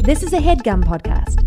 This is a HeadGum podcast.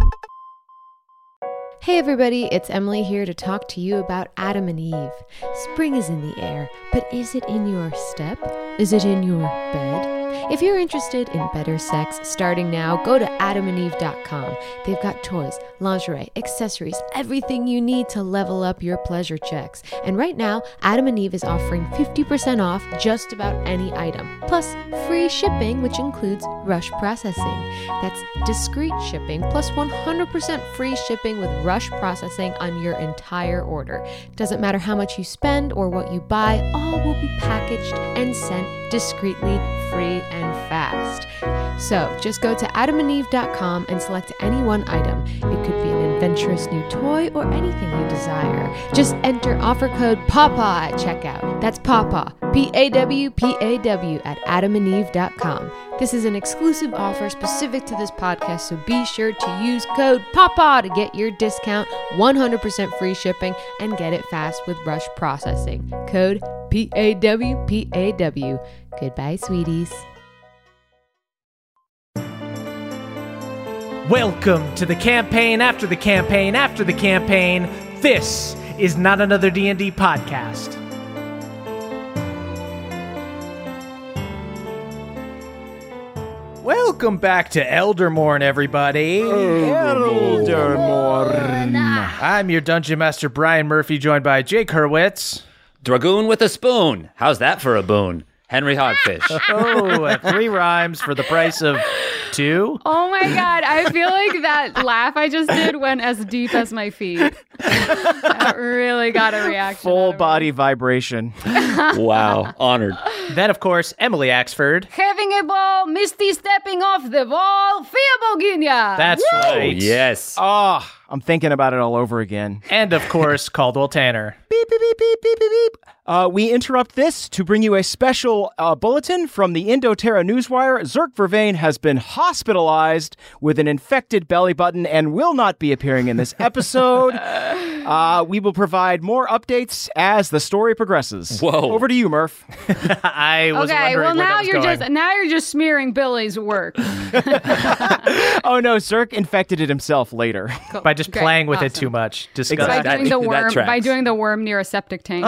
Hey everybody, it's Emily here to talk to you about Adam and Eve. Spring is in the air, but is it in your step? Is it in your bed? If you're interested in better sex starting now, go to adamandeve.com. They've got toys, lingerie, accessories, everything you need to level up your pleasure checks. And right now, Adam and Eve is offering 50% off just about any item, plus free shipping, which includes rush processing. That's discreet shipping, plus 100% free shipping with rush processing on your entire order. Doesn't matter how much you spend or what you buy, all will be packaged and sent discreetly, free, and fast. So just go to adamandeve.com and select any one item. It could be an adventurous new toy or anything you desire. Just enter offer code PAWPAW at checkout. That's PAWPAW, P-A-W-P-A-W at adamandeve.com. This is an exclusive offer specific to this podcast, so be sure to use code PAWPAW to get your discount, 100% free shipping, and get it fast with rush processing. Code P-A-W-P-A-W. Goodbye, sweeties. Welcome to the campaign after the campaign after the campaign. This is Not Another D&D Podcast. Welcome back to Eldermorn, everybody. Eldermorn. I'm your Dungeon Master, Brian Murphy, joined by Jake Hurwitz. Dragoon with a spoon. How's that for a boon? Henry Hogfish. Oh, 3 rhymes for the price of 2. Oh my God, I feel like that laugh I just did went as deep as my feet. That really got a reaction. Full body vibration. Wow, honored. Then, of course, Emily Axford. Having a ball, Misty stepping off the wall, Fia Boginia. That's Oh, right. yes. Oh, I'm thinking about it all over again. And, of course, Caldwell Tanner. Beep, beep, beep, beep, beep, beep, beep. We interrupt this to bring you a special bulletin from the Indoterra Newswire. Zerk Vervain has been hospitalized with an infected belly button and will not be appearing in this episode. We will provide more updates as the story progresses. Whoa. Over to you, Murph. I was Okay, wondering well where that was going. now you're just smearing Billy's work. Oh no, Zerk infected it himself later. By just Great, playing with it awesome. too much. Disgusting. By That- doing the that worm, tracks. by doing the worm near a septic tank.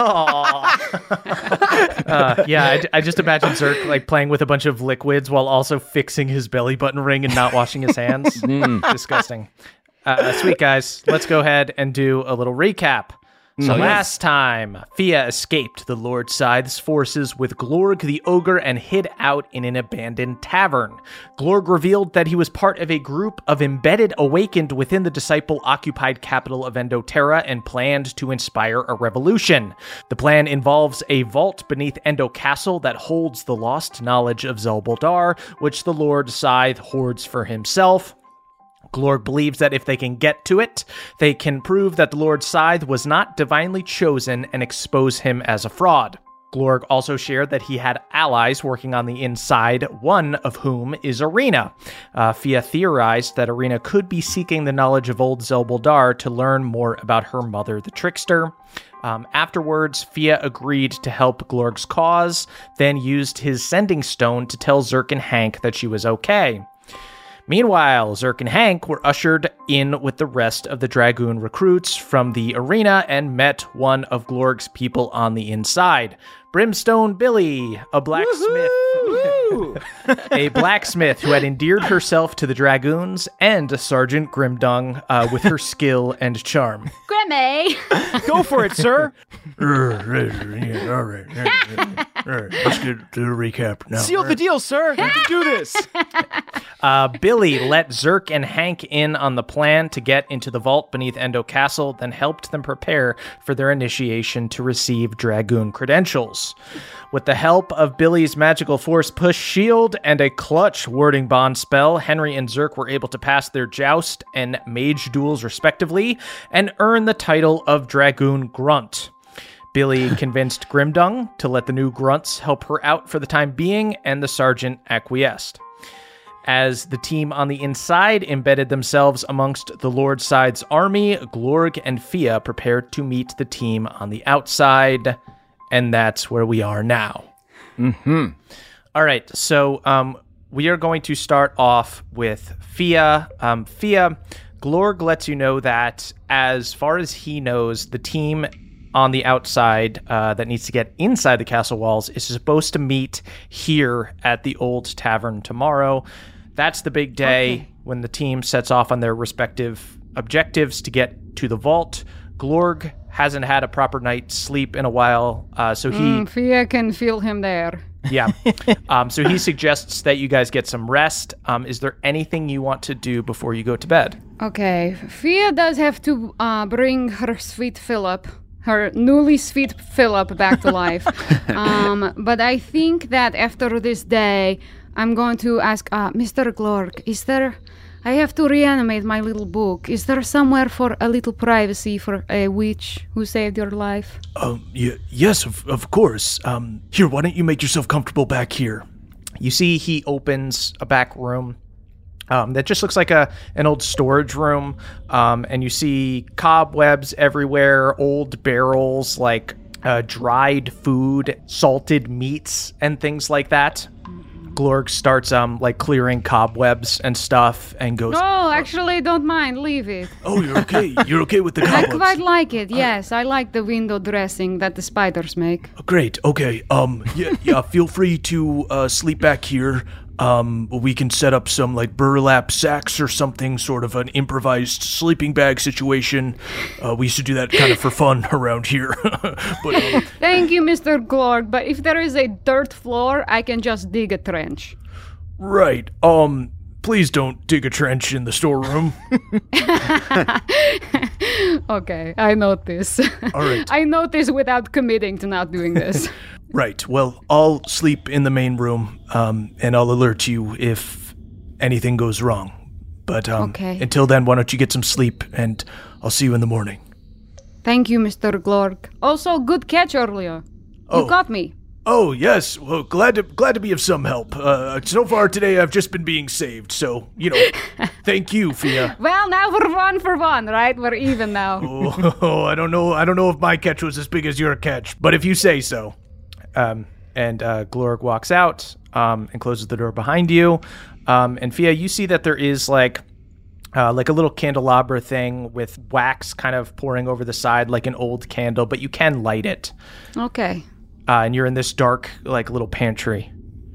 I just imagine Zerk like playing with a bunch of liquids while also fixing his belly button ring and not washing his hands. Disgusting. Sweet guys, let's go ahead and do a little recap. So last time, Fia escaped the Lord Scythe's forces with Glorg the Ogre and hid out in an abandoned tavern. Glorg revealed that he was part of a group of embedded awakened within the disciple-occupied capital of Endoterra and planned to inspire a revolution. The plan involves a vault beneath Endo Castle that holds the lost knowledge of Zelboldar, which the Lord Scythe hoards for himself. Glorg believes that if they can get to it, they can prove that the Lord Scythe was not divinely chosen and expose him as a fraud. Glorg also shared that he had allies working on the inside, one of whom is Arena. Fia theorized that Arena could be seeking the knowledge of old Zelboldar to learn more about her mother, the Trickster. Afterwards, Fia agreed to help Glorg's cause, then used his sending stone to tell Zerk and Hank that she was okay. Meanwhile, Zerk and Hank were ushered in with the rest of the Dragoon recruits from the arena and met one of Glorg's people on the inside. Brimstone Billy, a blacksmith. A blacksmith who had endeared herself to the Dragoons, and Sergeant Grimdung with her skill and charm. Grimmy! Go for it, sir. All right. Let's get to the recap now. Seal the deal, sir. We can do this. Billy let Zerk and Hank in on the plan to get into the vault beneath Endo Castle, then helped them prepare for their initiation to receive Dragoon credentials. With the help of Billy's magical force push shield and a clutch wording bond spell, Henry and Zerk were able to pass their joust and mage duels respectively and earn the title of Dragoon Grunt. Billy convinced Grimdung to let the new grunts help her out for the time being, and the sergeant acquiesced. As the team on the inside embedded themselves amongst the Lord Scythe's army, Glorg and Fia prepared to meet the team on the outside, and that's where we are now. Mm-hmm. All right, so we are going to start off with Fia. Fia, Glorg lets you know that as far as he knows, the team on the outside that needs to get inside the castle walls is supposed to meet here at the Old Tavern tomorrow. That's the big day when the team sets off on their respective objectives to get to the vault. Glorg hasn't had a proper night's sleep in a while, so he... Fia can feel him there. Yeah. So he suggests that you guys get some rest. Is there anything you want to do before you go to bed? Okay, Fia does have to bring her sweet Philip, her newly sweet Philip, back to life. But I think that after this day, I'm going to ask Mr. Glorg, is there... I have to reanimate my little book. Is there somewhere for a little privacy for a witch who saved your life? Yes, of course. Here, why don't you make yourself comfortable back here? You see he opens a back room that just looks like an old storage room, and you see cobwebs everywhere, old barrels, like dried food, salted meats, and things like that. Glorg starts like clearing cobwebs and stuff and goes, No, actually, don't mind. Leave it. Oh, you're okay. You're okay with the cobwebs? I quite like it, yes. I like the window dressing that the spiders make. Great, okay. Yeah, feel free to sleep back here. We can set up some like burlap sacks or something, sort of an improvised sleeping bag situation. We used to do that kind of for fun around here. But, Thank you, Mr. Glorg, but if there is a dirt floor, I can just dig a trench. Right. Please don't dig a trench in the storeroom. Okay, I notice. All right. I notice without committing to not doing this. Right. Well, I'll sleep in the main room, and I'll alert you if anything goes wrong. But okay. Until then, why don't you get some sleep, and I'll see you in the morning. Thank you, Mr. Glorg. Also, good catch earlier. You caught me. Oh, yes. Well, glad to be of some help. So far today, I've just been being saved. So, thank you, Fia. Well, now we're for one, right? We're even now. Oh, I don't know if my catch was as big as your catch, but if you say so. And Glorg walks out and closes the door behind you. And Fia, you see that there is like a little candelabra thing with wax kind of pouring over the side like an old candle, but you can light it. Okay. And you're in this dark, like, little pantry.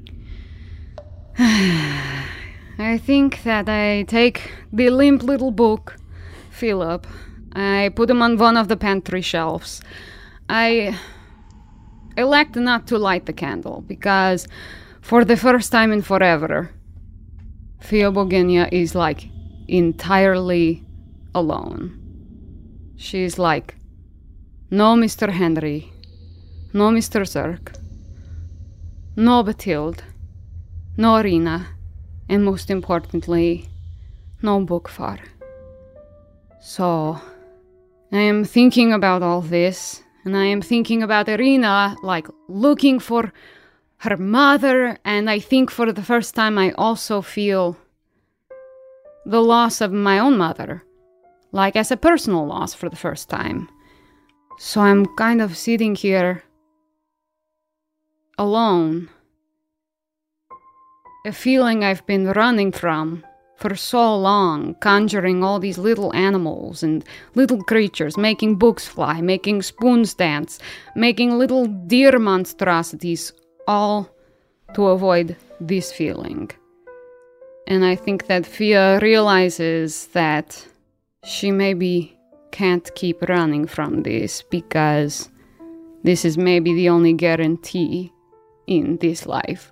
I think that I take the limp little book, Philip. I put him on one of the pantry shelves. I elect not to light the candle because for the first time in forever, Theoboginia is like entirely alone. She's like, no Mr. Henry, no Mr. Zerk, no Bathilde, no Irina, and most importantly, no Bookfar. So, I am thinking about all this, and I am thinking about Irina, like, looking for her mother, and I think for the first time I also feel the loss of my own mother, like as a personal loss for the first time. So I'm kind of sitting here alone, a feeling I've been running from for so long, conjuring all these little animals and little creatures, making books fly, making spoons dance, making little deer monstrosities, all to avoid this feeling. And I think that Fia realizes that she maybe can't keep running from this because this is maybe the only guarantee in this life.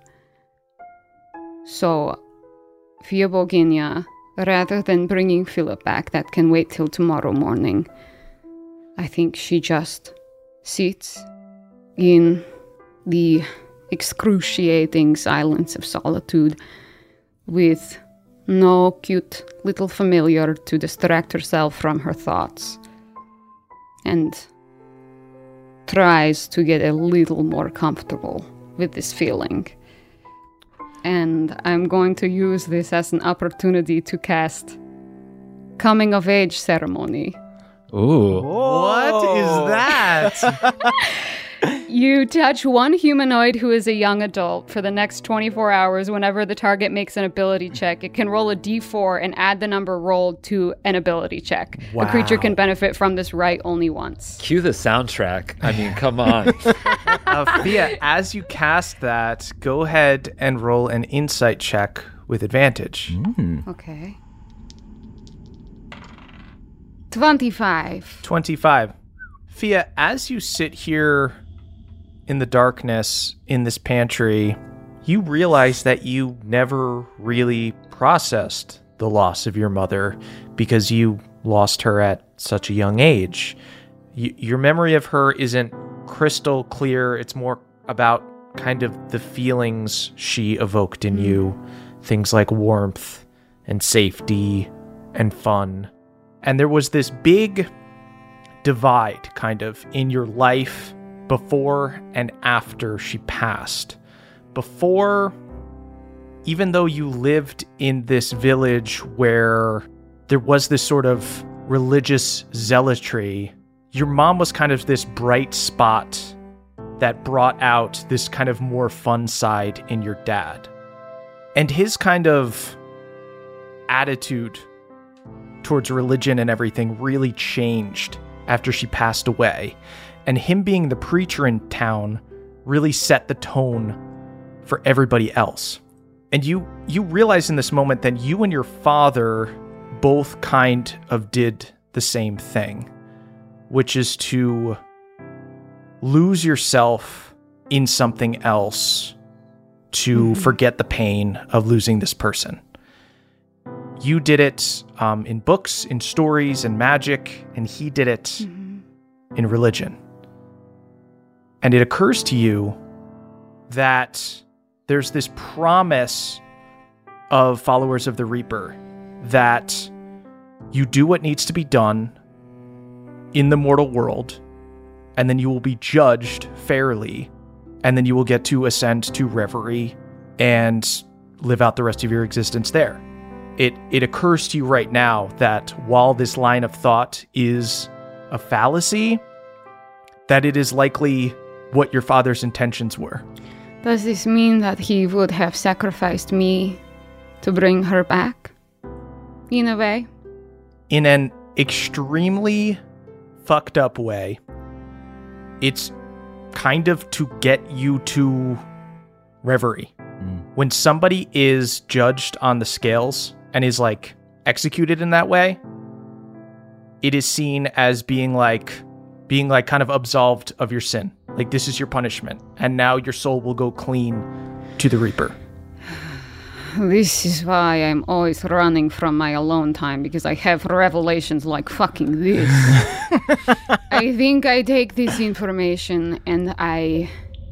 So, Theoboginia, rather than bringing Philip back, that can wait till tomorrow morning, I think she just sits in the excruciating silence of solitude with no cute little familiar to distract herself from her thoughts, and tries to get a little more comfortable with this feeling. And I'm going to use this as an opportunity to cast Coming of Age Ceremony. Ooh. What is that? You touch one humanoid who is a young adult for the next 24 hours. Whenever the target makes an ability check, it can roll a d4 and add the number rolled to an ability check. Wow. A creature can benefit from this right only once. Cue the soundtrack. I mean, come on. Fia, as you cast that, go ahead and roll an insight check with advantage. Okay. 25. 25. Fia, as you sit here in the darkness in this pantry, you realize that you never really processed the loss of your mother because you lost her at such a young age. Your memory of her isn't crystal clear. It's more about kind of the feelings she evoked in you. Things like warmth and safety and fun. And there was this big divide kind of in your life before and after she passed. Before, even though you lived in this village where there was this sort of religious zealotry, your mom was kind of this bright spot that brought out this kind of more fun side in your dad. And his kind of attitude towards religion and everything really changed after she passed away. And him being the preacher in town really set the tone for everybody else. And you realize in this moment that you and your father both kind of did the same thing, which is to lose yourself in something else to forget the pain of losing this person. You did it in books, in stories, in magic, and he did it in religion. And it occurs to you that there's this promise of followers of the Reaper that you do what needs to be done in the mortal world, and then you will be judged fairly, and then you will get to ascend to Reverie and live out the rest of your existence there. It occurs to you right now that while this line of thought is a fallacy, that it is likely what your father's intentions were. Does this mean that he would have sacrificed me to bring her back? In a way? In an extremely fucked up way. It's kind of to get you to Reverie. When somebody is judged on the scales and is like executed in that way, it is seen as being like kind of absolved of your sin. Like, this is your punishment, and now your soul will go clean to the Reaper. This is why I'm always running from my alone time, because I have revelations like fucking this. I think I take this information and I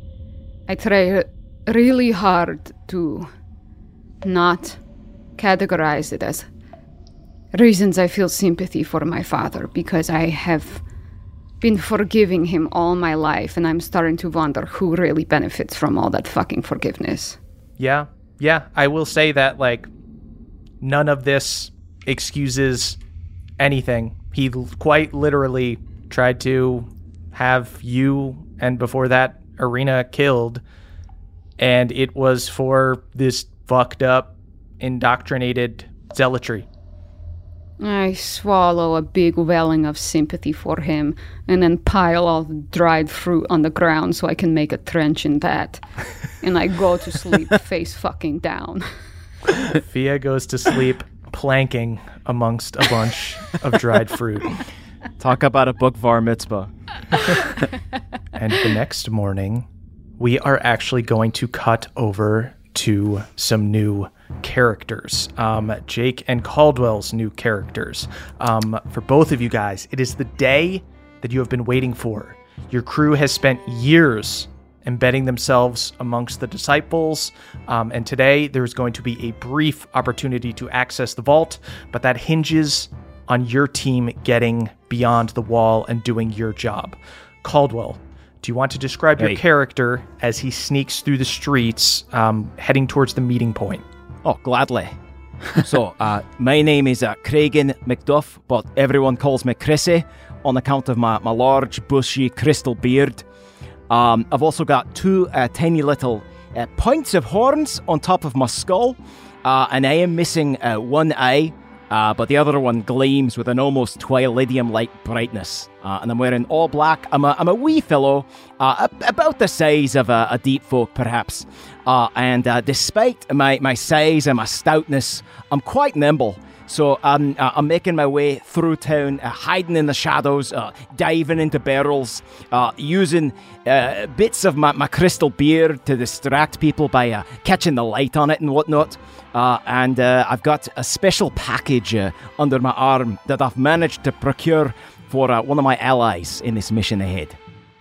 try really hard to not categorize it as reasons I feel sympathy for my father, because I have been forgiving him all my life, and I'm starting to wonder who really benefits from all that fucking forgiveness. Yeah, I will say that, like, none of this excuses anything. He quite literally tried to have you, and before that, Irina, killed, and it was for this fucked up, indoctrinated zealotry. I swallow a big welling of sympathy for him and then pile all the dried fruit on the ground so I can make a trench in that. And I go to sleep face fucking down. Fia goes to sleep planking amongst a bunch of dried fruit. Talk about a book var mitzvah. And the next morning, we are actually going to cut over to some new characters. Jake and Caldwell's new characters. For both of you guys, it is the day that you have been waiting for. Your crew has spent years embedding themselves amongst the disciples, and today there's going to be a brief opportunity to access the vault, but that hinges on your team getting beyond the wall and doing your job. Caldwell, do you want to describe your character as he sneaks through the streets, heading towards the meeting point? Oh, gladly. So, my name is Craigan McDuff, but everyone calls me Chrissy on account of my large, bushy, crystal beard. I've also got two tiny little points of horns on top of my skull, and I am missing one eye, but the other one gleams with an almost Twilightium-like brightness. And I'm wearing all black. I'm a wee fellow, about the size of a deep folk, perhaps. And despite my size and my stoutness, I'm quite nimble. So I'm making my way through town, hiding in the shadows, diving into barrels, using bits of my crystal beard to distract people by catching the light on it and whatnot. And I've got a special package under my arm that I've managed to procure for one of my allies in this mission ahead.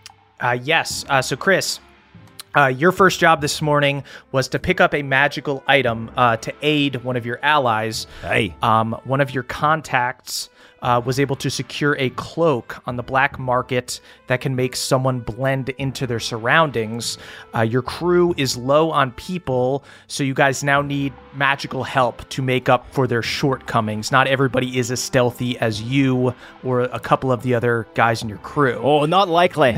Yes. So, Chris, your first job this morning was to pick up a magical item to aid one of your allies. Hey. One of your contacts was able to secure a cloak on the black market that can make someone blend into their surroundings. Your crew is low on people, so you guys now need magical help to make up for their shortcomings. Not everybody is as stealthy as you or a couple of the other guys in your crew. Oh, not likely.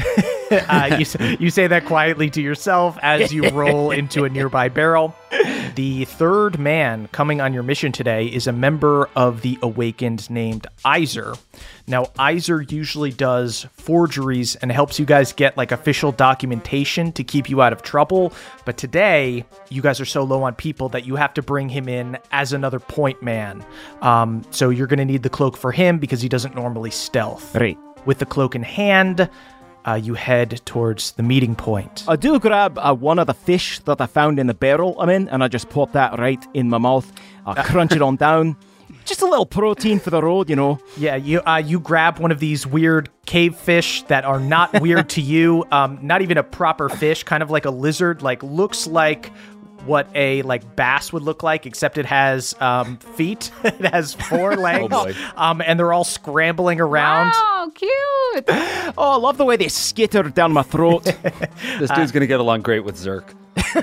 You say that quietly to yourself as you roll into a nearby barrel. The third man coming on your mission today is a member of the Awakened named Iser. Now, Iser usually does forgeries and helps you guys get like official documentation to keep you out of trouble. But today, you guys are so low on people that you have to bring him in as another point man. So you're going to need the cloak for him because he doesn't normally stealth. Right. With the cloak in hand, you head towards the meeting point. I do grab one of the fish that I found in the barrel I'm in, and I just pop that right in my mouth. I crunch it on down. Just a little protein for the road, you know. Yeah, you grab one of these weird cave fish that are not weird to you. Not even a proper fish, kind of like a lizard. Like looks like what a bass would look like, except it has feet. It has 4 legs. Oh boy. And they're all scrambling around. Oh, cute! Oh, I love the way they skitter down my throat. This dude's gonna get along great with Zerk.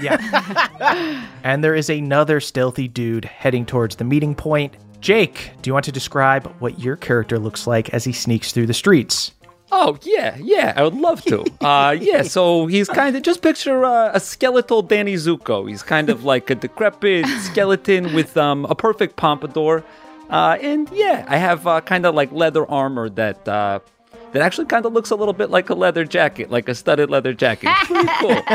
Yeah. And there is another stealthy dude heading towards the meeting point. Jake, do you want to describe what your character looks like as he sneaks through the streets? Oh, yeah, I would love to. So he's kind of, just picture a skeletal Danny Zuko. He's kind of like a decrepit skeleton with a perfect pompadour. And yeah, I have kind of like leather armor that actually kind of looks a little bit like a leather jacket, like a studded leather jacket. It's pretty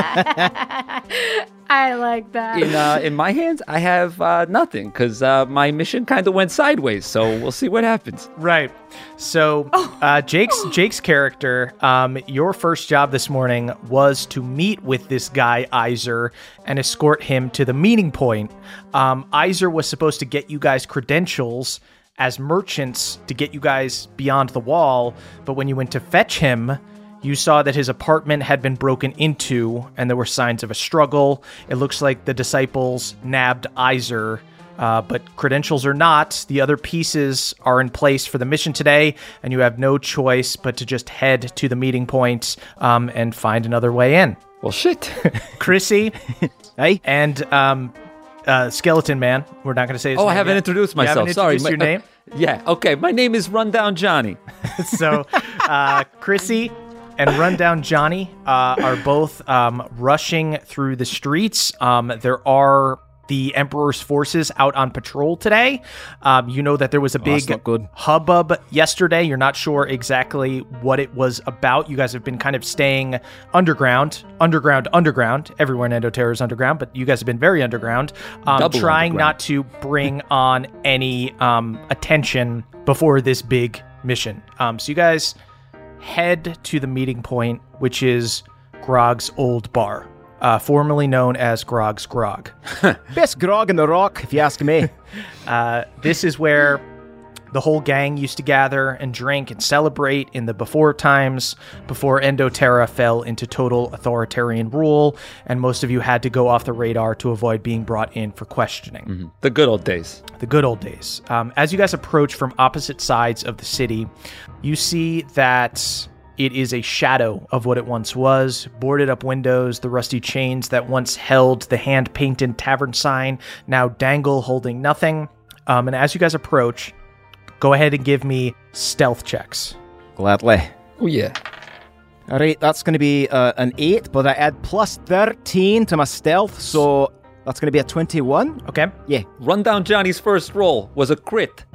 cool. I like that. In my hands, I have nothing because my mission kind of went sideways. So we'll see what happens. Right. So Jake's character, your first job this morning was to meet with this guy, Iser, and escort him to the meeting point. Iser was supposed to get you guys credentials as merchants to get you guys beyond the wall, but when you went to fetch him, you saw that his apartment had been broken into, and there were signs of a struggle. It looks like the disciples nabbed Iser, but credentials or not, the other pieces are in place for the mission today, and you have no choice but to just head to the meeting point and find another way in. Well, shit. Chrissy, Hey? and Skeleton Man. We're not going to say his name I haven't yet. introduced myself. You haven't Sorry. introduced your name? Yeah, okay. My name is Rundown Johnny. So, Chrissy and Rundown Johnny are both rushing through the streets. There are the Emperor's forces out on patrol today. You know that there was a big hubbub yesterday. You're not sure exactly what it was about. You guys have been kind of staying underground. Everywhere in Endoterra is underground, but you guys have been very underground, trying not to bring on any attention before this big mission. So you guys head to the meeting point, which is Grog's old bar. Formerly known as Grog's Grog. Best grog in the rock, if you ask me. This is where the whole gang used to gather and drink and celebrate in the before times, before Endoterra fell into total authoritarian rule, and most of you had to go off the radar to avoid being brought in for questioning. Mm-hmm. The good old days. The good old days. As you guys approach from opposite sides of the city, you see that it is a shadow of what it once was. Boarded up windows, the rusty chains that once held the hand-painted tavern sign now dangle holding nothing. And as you guys approach, go ahead and give me stealth checks. Gladly. Oh, yeah. All right, that's going to be an 8, but I add plus 13 to my stealth, so that's going to be a 21. Okay. Yeah. Rundown Johnny's first roll was a crit.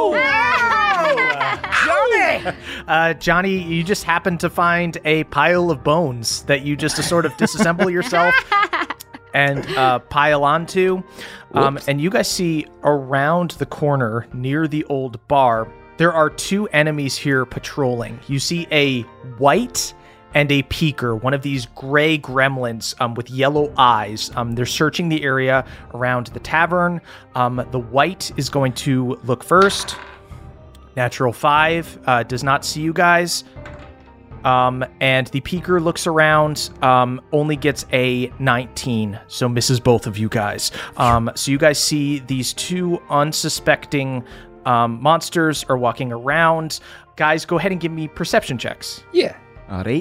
Johnny, you just happen to find a pile of bones that you just sort of disassemble yourself and pile onto. And you guys see around the corner near the old bar, there are 2 enemies here patrolling. You see a white and a peeker, one of these gray gremlins with yellow eyes. They're searching the area around the tavern. The white is going to look first. Natural 5 does not see you guys. And the peeker looks around, only gets a 19, so misses both of you guys. So you guys see these 2 unsuspecting monsters are walking around. Guys, go ahead and give me perception checks. Yeah. All right.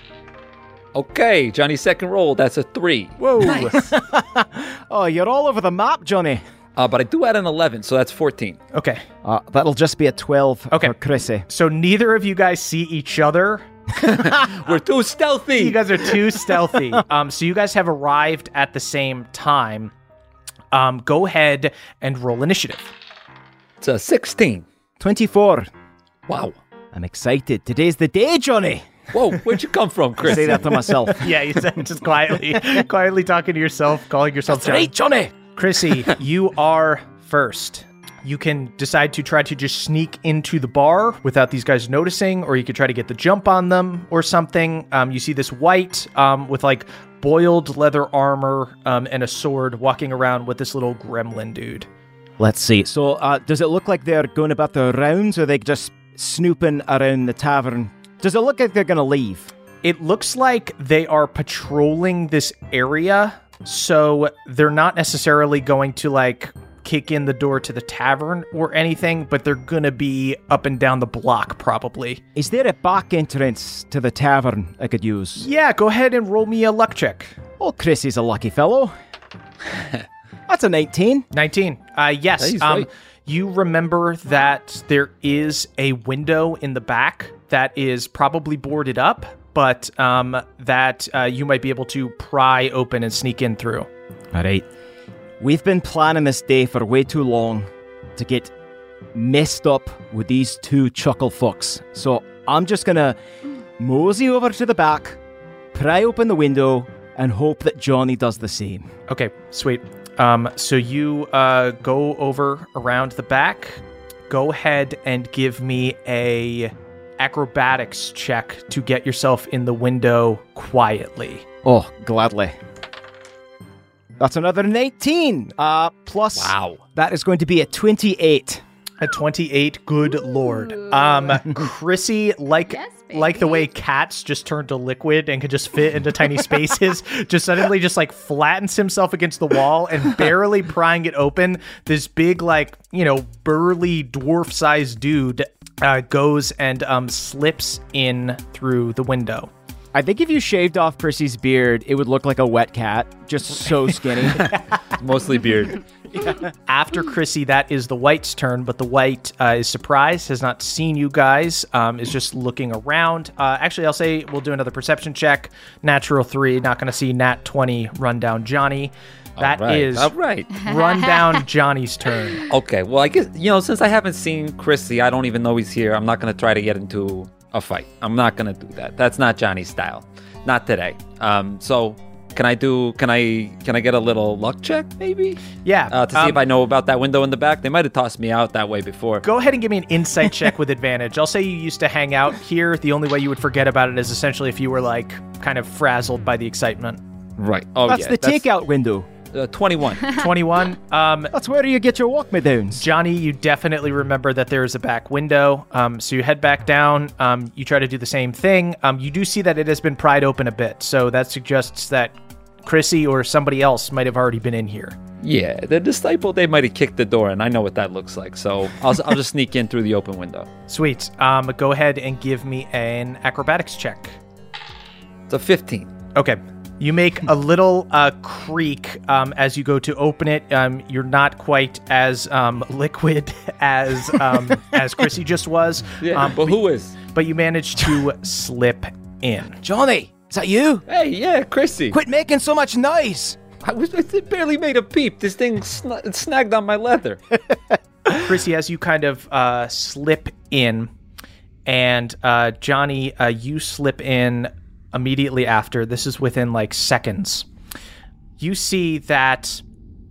Okay, Johnny's second roll, that's a 3. Whoa. Nice. Oh, you're all over the map, Johnny. But I do add an 11, so that's 14. Okay. That'll just be a 12 for Chrissy. So neither of you guys see each other. We're too stealthy. You guys are too stealthy. So you guys have arrived at the same time. Go ahead and roll initiative. It's a 16. 24. Wow. I'm excited. Today's the day, Johnny. Whoa, where'd you come from, Chris? I say that to myself. Yeah, you said just quietly talking to yourself, calling yourself Johnny. Right, Johnny. Chrissy, you are first. You can decide to try to just sneak into the bar without these guys noticing, or you could try to get the jump on them or something. You see this white with like boiled leather armor and a sword walking around with this little gremlin dude. Let's see. So does it look like they're going about their rounds, or are they just snooping around the tavern? Does it look like they're going to leave? It looks like they are patrolling this area, so they're not necessarily going to like kick in the door to the tavern or anything, but they're going to be up and down the block probably. Is there a back entrance to the tavern I could use? Yeah, go ahead and roll me a luck check. Oh, Chrissy's a lucky fellow. That's a 19. 19. Yes. Right. You remember that there is a window in the back that is probably boarded up, but that you might be able to pry open and sneak in through. All right. We've been planning this day for way too long to get messed up with these 2 chuckle fucks. So I'm just going to mosey over to the back, pry open the window, and hope that Johnny does the same. Okay, sweet. So you go over around the back. Go ahead and give me a acrobatics check to get yourself in the window quietly. Oh, gladly. That's another 19. Plus, wow. That is going to be a 28. A 28, good lord. Chrissy, like the way cats just turn to liquid and can just fit into tiny spaces, just suddenly just like flattens himself against the wall and barely prying it open. This big, like, burly dwarf-sized dude goes and slips in through the window. I think if you shaved off Chrissy's beard, it would look like a wet cat, just so skinny. Mostly beard. After Chrissy, that is the white's turn, but the white is surprised, has not seen you guys, is just looking around. Actually, I'll say we'll do another perception check. Natural 3, not going to see nat 20 Rundown Johnny. That is all right. Rundown Johnny's turn. Okay, well, I guess, since I haven't seen Chrissy, I don't even know he's here. I'm not going to try to get into a fight. I'm not going to do that. That's not Johnny's style. Not today. So can I get a little luck check maybe? Yeah. To see if I know about that window in the back. They might have tossed me out that way before. Go ahead and give me an insight check with advantage. I'll say you used to hang out here. The only way you would forget about it is essentially if you were like kind of frazzled by the excitement. Right. Oh, that's the takeout window. 21. 21. That's where you get your walk-me-downs. Johnny, you definitely remember that there is a back window. So you head back down. You try to do the same thing. You do see that it has been pried open a bit. So that suggests that Chrissy or somebody else might have already been in here. Yeah, the disciple, they might have kicked the door, and I know what that looks like. So I'll just sneak in through the open window. Sweet. Go ahead and give me an acrobatics check. It's a 15. Okay. You make a little creak as you go to open it. You're not quite as liquid as Chrissy just was. Yeah, but who is? But you manage to slip in. Johnny, is that you? Hey, yeah, Chrissy. Quit making so much noise. It barely made a peep. This thing snagged on my leather. Chrissy, as you kind of slip in, and Johnny, you slip in immediately after. This is within like seconds. You see that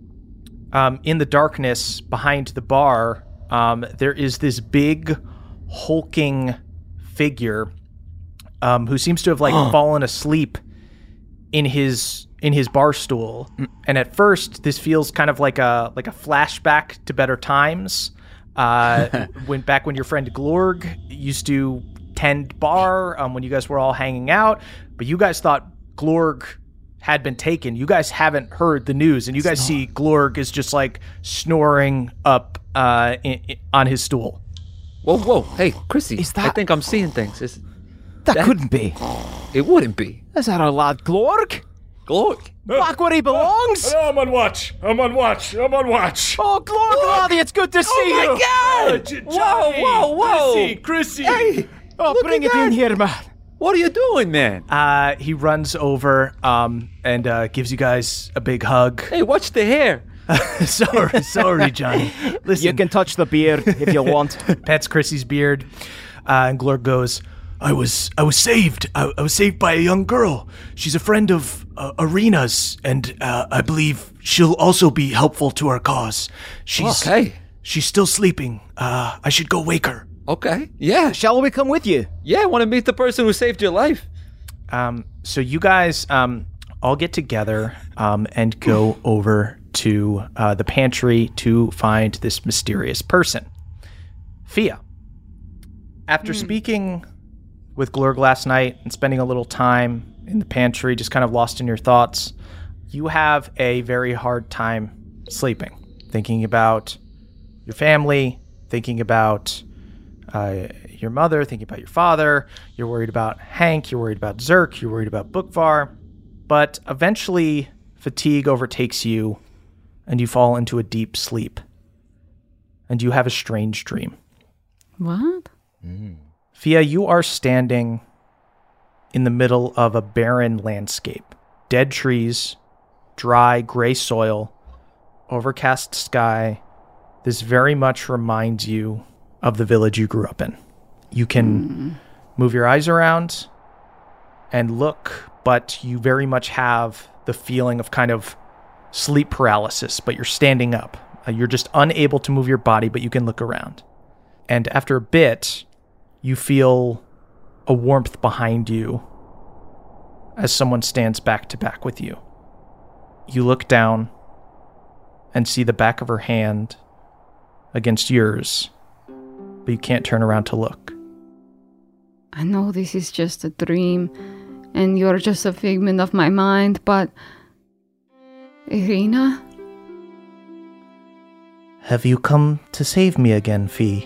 in the darkness behind the bar, there is this big, hulking figure who seems to have like fallen asleep in his bar stool. And at first, this feels kind of like a flashback to better times. When your friend Glorg used to tend bar, when you guys were all hanging out, but you guys thought Glorg had been taken. You guys haven't heard the news, and you guys see Glorg is just like snoring up on his stool. Whoa, hey, Chrissy, Is that- I think I'm seeing things. That couldn't be. It wouldn't be. Is that our lad Glorg? Glorg? Back where he belongs? I'm on watch. Oh, Glorg, laddie, it's good to see you. God! Whoa! Chrissy. Hey, Oh, look bring at it in that. here, man. What are you doing, man? He runs over and gives you guys a big hug. Hey, watch the hair. Sorry, Johnny. Listen, You can touch the beard if you want. pets Chrissy's beard, and Glorg goes, I was saved. I was saved by a young girl. She's a friend of Arena's, and I believe she'll also be helpful to our cause. Okay. She's still sleeping. I should go wake her. Okay. Yeah. Shall we come with you? Yeah, I want to meet the person who saved your life. so you guys all get together and go over to the pantry to find this mysterious person. Fia, after speaking with Glorg last night and spending a little time in the pantry, just kind of lost in your thoughts, you have a very hard time sleeping, thinking about your family, thinking about your mother, thinking about your father. You're worried about Hank, you're worried about Zerk, you're worried about Bookvar. But eventually, fatigue overtakes you, and you fall into a deep sleep. And you have a strange dream. What? Fia, you are standing in the middle of a barren landscape. Dead trees, dry, gray soil, overcast sky. This very much reminds you of the village you grew up in. You can move your eyes around and look, but you very much have the feeling of kind of sleep paralysis, but you're standing up. You're just unable to move your body, but you can look around. And after a bit, you feel a warmth behind you as someone stands back to back with you. You look down and see the back of her hand against yours, but you can't turn around to look. I know this is just a dream, and you're just a figment of my mind, but... Irina? Have you come to save me again, Fee?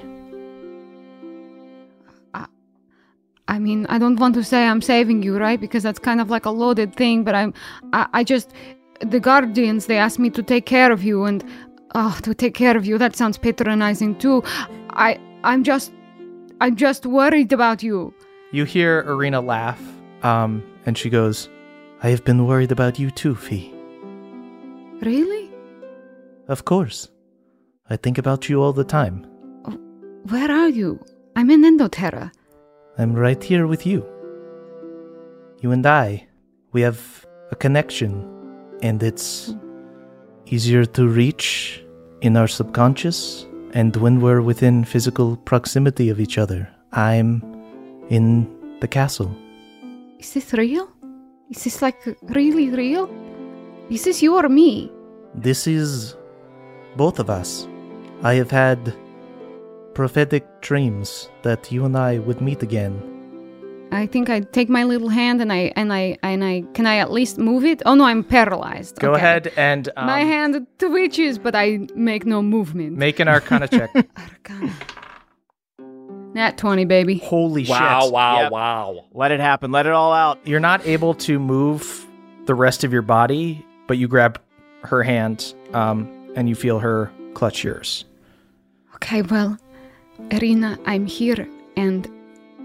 I mean, I don't want to say I'm saving you, right? Because that's kind of like a loaded thing, but I just... The Guardians, they asked me to take care of you, and... to take care of you, that sounds patronizing too. I'm just worried about you. You hear Irina laugh, and she goes, I have been worried about you too, Fee. Really? Of course. I think about you all the time. Where are you? I'm in Endoterra. I'm right here with you. You and I, we have a connection, and it's easier to reach in our subconscious, and when we're within physical proximity of each other. I'm in the castle. Is this real? Is this like really real? Is this you or me? This is both of us. I have had prophetic dreams that you and I would meet again. I think I take my little hand and I can I at least move it? Oh no, I'm paralyzed. Go Okay. ahead and My hand twitches, but I make no movement. make an Arcana check. Arcana. Nat 20, baby. Holy shit. Wow. Let it happen. Let it all out. You're not able to move the rest of your body, but you grab her hand and you feel her clutch yours. Okay, well, Irina, I'm here, and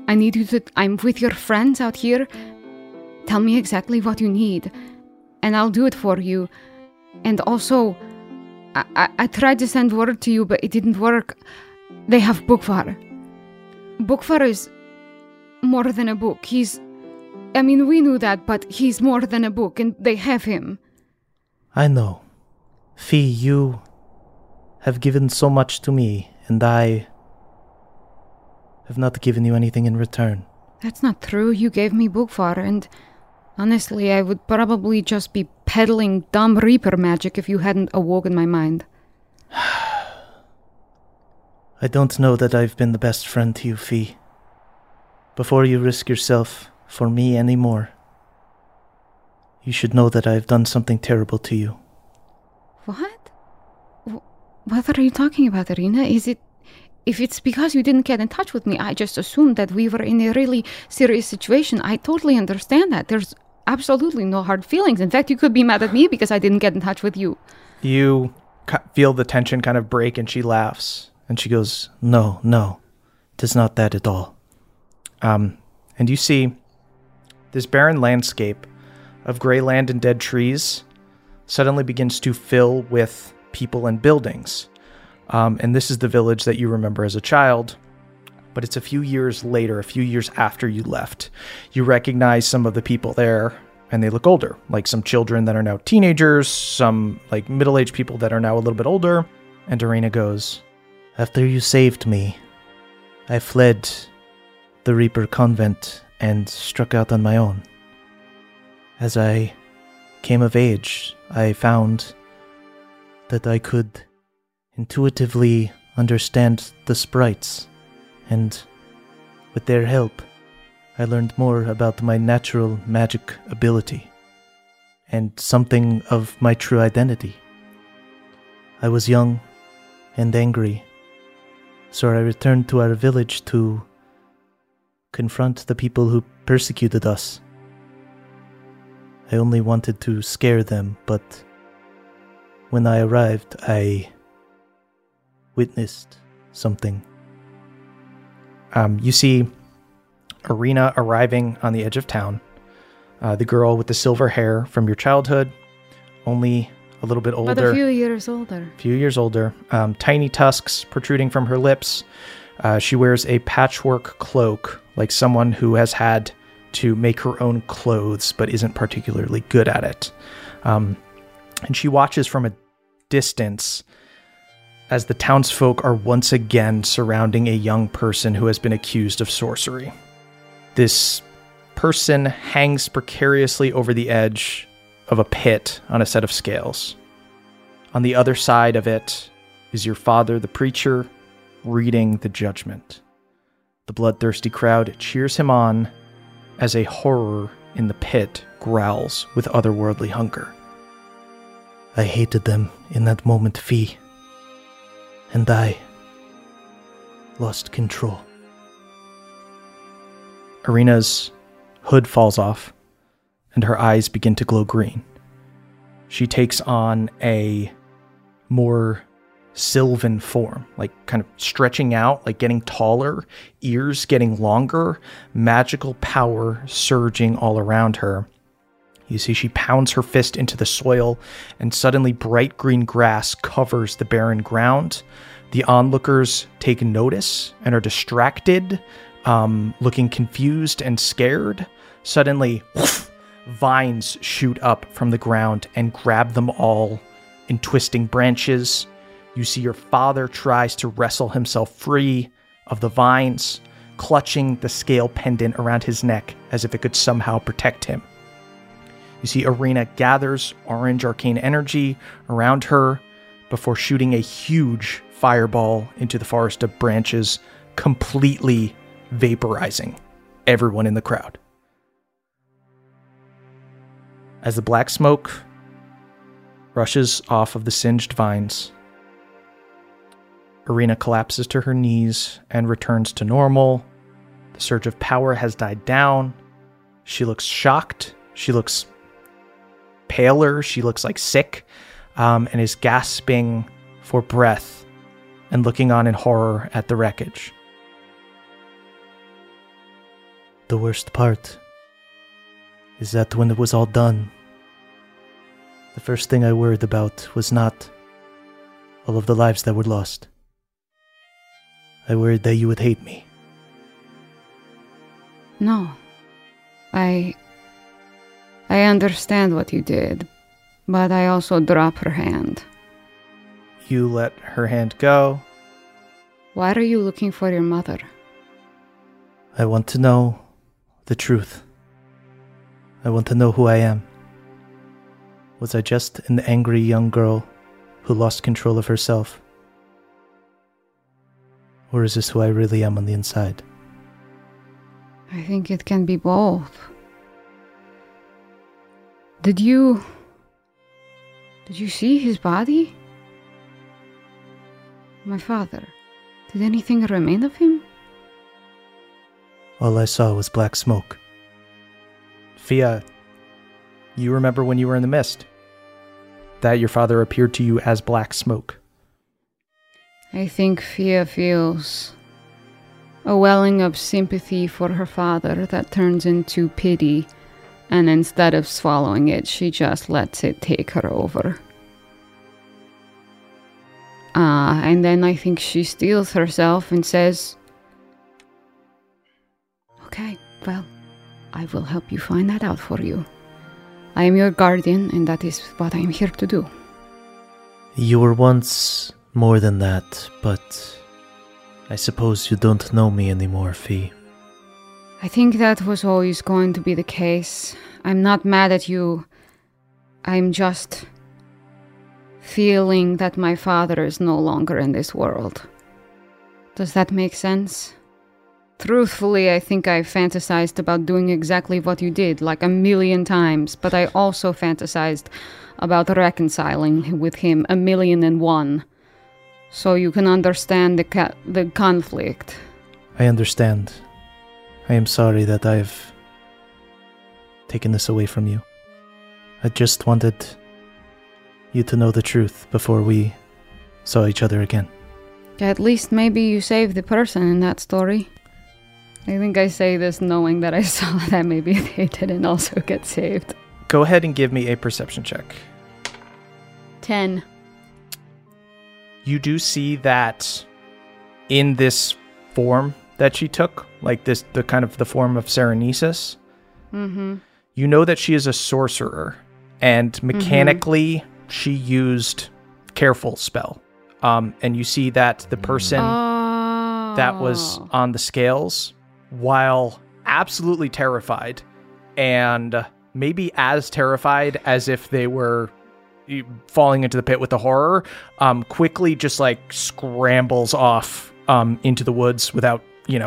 I need you to... I'm with your friends out here. Tell me exactly what you need, and I'll do it for you. And also, I tried to send word to you, but it didn't work. They have Bookvar. Bookvar is more than a book. I mean, we knew that, but he's more than a book, and they have him. I know. Fee, you have given so much to me, and I have not given you anything in return. That's not true. You gave me Bookvar, and honestly, I would probably just be peddling dumb Reaper magic if you hadn't awoken my mind. I don't know that I've been the best friend to you, Fee. Before you risk yourself for me anymore, you should know that I've done something terrible to you. What? What are you talking about, Irina? If it's because you didn't get in touch with me, I just assumed that we were in a really serious situation. I totally understand that. There's absolutely no hard feelings. In fact, you could be mad at me because I didn't get in touch with you. You feel the tension kind of break, and she laughs. And she goes, No, it is not that at all. And you see this barren landscape of gray land and dead trees suddenly begins to fill with people and buildings. And this is the village that you remember as a child, but it's a few years later, a few years after you left. You recognize some of the people there, and they look older, like some children that are now teenagers, some like middle-aged people that are now a little bit older. And Irina goes, After you saved me, I fled the Reaper Convent and struck out on my own. As I came of age, I found that I could intuitively understand the sprites, and with their help, I learned more about my natural magic ability and something of my true identity. I was young and angry, so I returned to our village to confront the people who persecuted us. I only wanted to scare them, but when I arrived, I witnessed something. You see Irina arriving on the edge of town. The girl with the silver hair from your childhood, only a little bit older. But a few years older. Tiny tusks protruding from her lips. She wears a patchwork cloak, like someone who has had to make her own clothes, but isn't particularly good at it. And she watches from a distance as the townsfolk are once again surrounding a young person who has been accused of sorcery. This person hangs precariously over the edge of a pit on a set of scales. On the other side of it is your father, the preacher, reading the judgment. The bloodthirsty crowd cheers him on as a horror in the pit growls with otherworldly hunger. I hated them in that moment, Fee, and I lost control. Irina's hood falls off, and her eyes begin to glow green. She takes on a more sylvan form, like kind of stretching out, like getting taller, ears getting longer, magical power surging all around her. You see she pounds her fist into the soil, and suddenly bright green grass covers the barren ground. The onlookers take notice and are distracted, looking confused and scared. Suddenly, whoosh, vines shoot up from the ground and grab them all in twisting branches. You see your father tries to wrestle himself free of the vines, clutching the scale pendant around his neck as if it could somehow protect him. You see Irina gathers orange arcane energy around her before shooting a huge fireball into the forest of branches, completely vaporizing everyone in the crowd. As the black smoke rushes off of the singed vines, Irina collapses to her knees and returns to normal. The surge of power has died down. She looks shocked. She looks paler. She looks like sick, and is gasping for breath and looking on in horror at the wreckage. The worst part is that when it was all done, the first thing I worried about was not all of the lives that were lost. I worried that you would hate me. No. I understand what you did, but I also drop her hand. You let her hand go. Why are you looking for your mother? I want to know the truth. I want to know who I am. Was I just an angry young girl who lost control of herself? Or is this who I really am on the inside? I think it can be both. Did you see his body? My father. Did anything remain of him? All I saw was black smoke. Fia, you remember when you were in the mist? That your father appeared to you as black smoke. I think Fia feels a welling of sympathy for her father that turns into pity, and instead of swallowing it, she just lets it take her over. And then I think she steels herself and says, "Okay, well, I will help you find that out for you. I am your guardian, and that is what I am here to do." You were once more than that, but I suppose you don't know me anymore, Fee. I think that was always going to be the case. I'm not mad at you. I'm just feeling that my father is no longer in this world. Does that make sense? Truthfully, I think I fantasized about doing exactly what you did, like 1,000,000 times, but I also fantasized about reconciling with him 1,000,001. So you can understand the conflict. I understand. I am sorry that I've taken this away from you. I just wanted you to know the truth before we saw each other again. At least maybe you saved the person in that story. I think I say this knowing that I saw that maybe they didn't also get saved. Go ahead and give me a perception check. 10. You do see that in this form that she took, like the kind of the form of Serenesis, you know that she is a sorcerer, and mechanically she used Careful spell. And you see that the person that was on the scales, while absolutely terrified, and maybe as terrified as if they were falling into the pit with the horror, quickly just like scrambles off into the woods without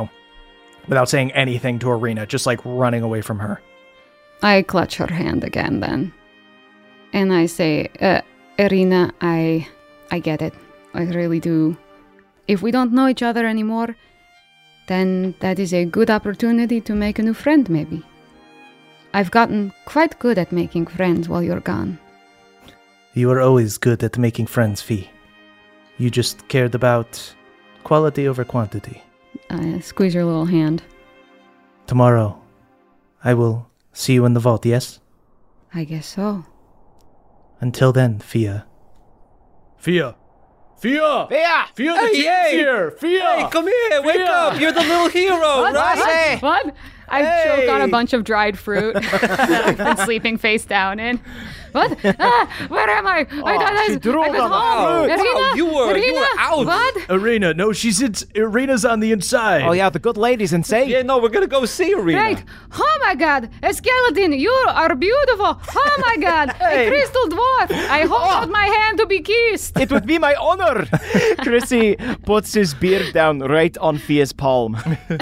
saying anything to Irina, just like running away from her. I clutch her hand again then. And I say, Irina, I get it. I really do. If we don't know each other anymore, then that is a good opportunity to make a new friend, maybe. I've gotten quite good at making friends while you're gone. You are always good at making friends, Fee. You just cared about quality over quantity. I squeeze your little hand. Tomorrow, I will see you in the vault, yes? I guess so. Until then, Fia. Fia! Fia! Fia! Fia, the team's here! Fia! Hey, come here! Wake up! You're the little hero, right? What? I choke on a bunch of dried fruit that I've been sleeping face down in. What? Where am I? She drooled on the Wow, fruit. wow, you were out. What? Irina, no, Irina's on the inside. Oh yeah, the good lady's insane. Yeah, no, we're gonna go see Irina. Right. Oh my god, a skeleton, you are beautiful. Oh my god, a crystal dwarf. I hold out my hand to be kissed. It would be my honor. Chrissy puts his beard down right on Fia's palm.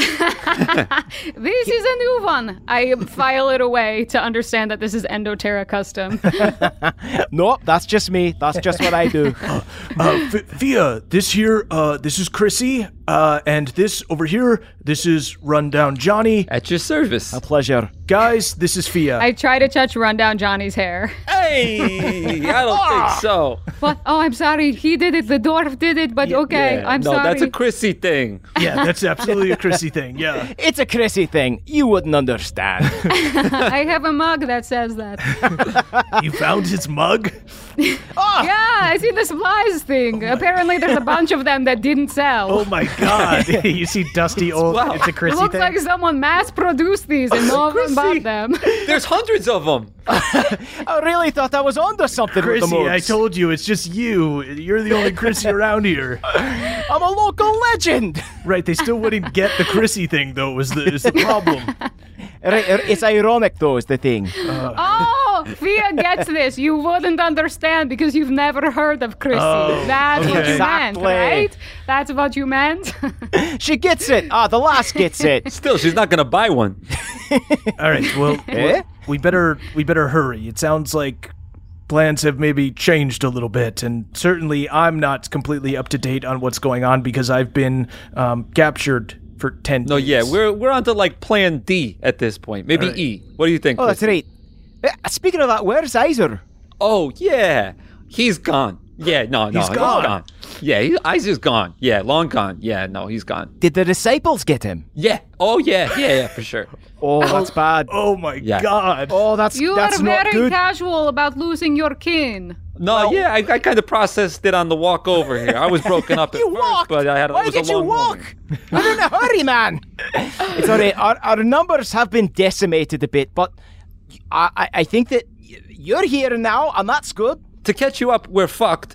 This is a new one. I file it away to understand that this is Endoterra custom. No, that's just me. That's just what I do. Fia, this is Chrissy, and this over here, this is Rundown Johnny. At your service. A pleasure. Guys, this is Fia. I try to touch Rundown Johnny's hair. Hey, I don't think so. What? Oh, I'm sorry. He did it. The dwarf did it. But okay, Yeah, I'm no, sorry. that's a Chrissy thing. Yeah, that's absolutely a Chrissy thing. Yeah. It's a Chrissy thing. You wouldn't understand. I have a mug that says that. You found his mug? Yeah, I see the supplies thing. Apparently, there's a bunch of them that didn't sell. Oh my God. You see dusty old. Wow. It's a It Chrissy looks thing. like someone mass-produced these and no one bought them. There's hundreds of them. I really thought I was onto something with the Chrissy, mugs. I told you, it's just you. You're the only Chrissy around here. I'm a local legend. Right, they still wouldn't get the Chrissy thing, though, is the problem. It's ironic, though, is the thing. Oh, Fia gets this. You wouldn't understand because you've never heard of Chrissy. Oh, That's what you Exactly. meant, right? That's what you meant? She gets it. The lass gets it. Still, she's not gonna buy one. All right, well, Eh? we better hurry. It sounds like plans have maybe changed a little bit, and certainly I'm not completely up to date on what's going on because I've been captured for 10 No, days. yeah, we're on to like Plan D at this point. Maybe All right. E. What do you think? Oh, that's Chrissy? right. Speaking of that, where's Iser? Oh, yeah, he's gone. Yeah, no, He's he's gone. gone. Yeah, Isaac's gone. Yeah, long gone. Yeah, no, he's gone. Did the disciples get him? Yeah. Oh, yeah, for sure. Oh, that's bad. Oh my Yeah. God. Oh, that's You not are very good. casual about losing your kin. No, yeah, I kind of processed it on the walk over here. I was broken up at You first, walked. but I had Why it was a did you long walk? morning. We're in a hurry, man. It's all right. Our numbers have been decimated a bit, but I think that you're here now, and that's good. To catch you up, we're fucked.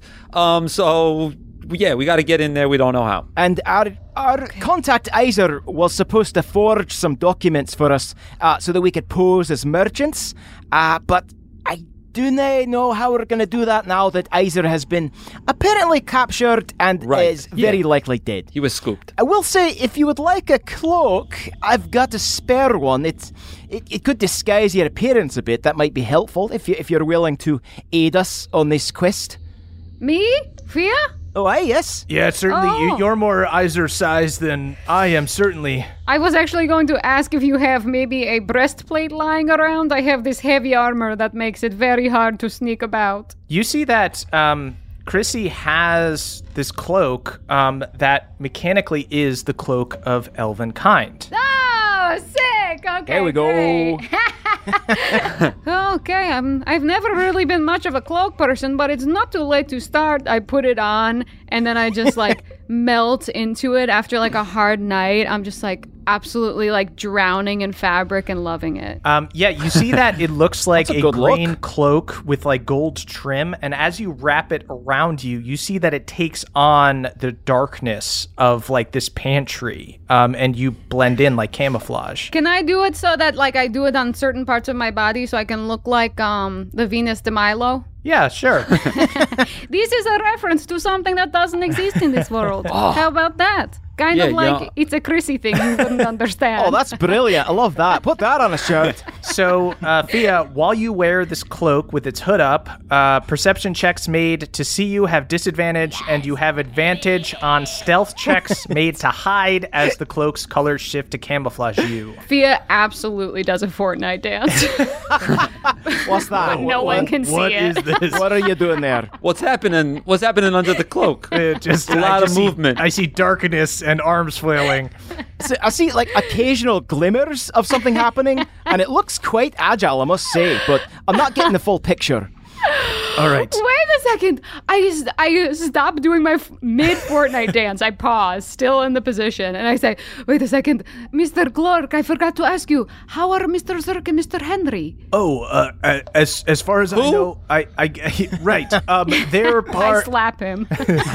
So yeah, we got to get in there. We don't know how. And our contact Iser was supposed to forge some documents for us so that we could pose as merchants. But I do not know how we're going to do that now that Iser has been apparently captured and Right. is very likely dead. He was scooped. I will say, if you would like a cloak, I've got a spare one. It could disguise your appearance a bit. That might be helpful if you're willing to aid us on this quest. Me? Fia? Oh, aye, yes. Yeah, certainly. Oh. You're more Iser sized than I am, certainly. I was actually going to ask if you have maybe a breastplate lying around. I have this heavy armor that makes it very hard to sneak about. You see that Chrissy has this cloak that mechanically is the cloak of elven kind. Oh, sick! Okay, There we go. great. Okay, I've never really been much of a cloak person, but it's not too late to start. I put it on, and then I just like melt into it after like a hard night. I'm just like absolutely like drowning in fabric and loving it. Yeah, you see that it looks like That's a a good look. green cloak with like gold trim, and as you wrap it around you, you see that it takes on the darkness of like this pantry, and you blend in like camouflage. Can I do it so that like I do it on certain parts of my body so I can look like the Venus de Milo? Yeah, sure. This is a reference to something that doesn't exist in this world. How about that? Kind of Yeah, like yeah. it's a Chrissy thing you wouldn't understand. Oh, that's brilliant. I love that. Put that on a shirt. So, Fia, while you wear this cloak with its hood up, perception checks made to see you have disadvantage, and you have advantage on stealth checks made to hide as the cloak's colors shift to camouflage you. Fia absolutely does a Fortnite dance. What's that? No one can see What it. is this? What are you doing there? What's happening? What's happening under the cloak? Just A lot I of just see- movement. I see darkness and arms flailing. I see like occasional glimmers of something happening, and it looks quite agile, I must say, but I'm not getting the full picture. All right. Wait a second. I stop doing my mid Fortnite dance. I pause, still in the position, and I say, "Wait a second, Mr. Clark. I forgot to ask you, how are Mr. Zirk and Mr. Henry?" Oh, as far as I know, I right. They're I part. slap him.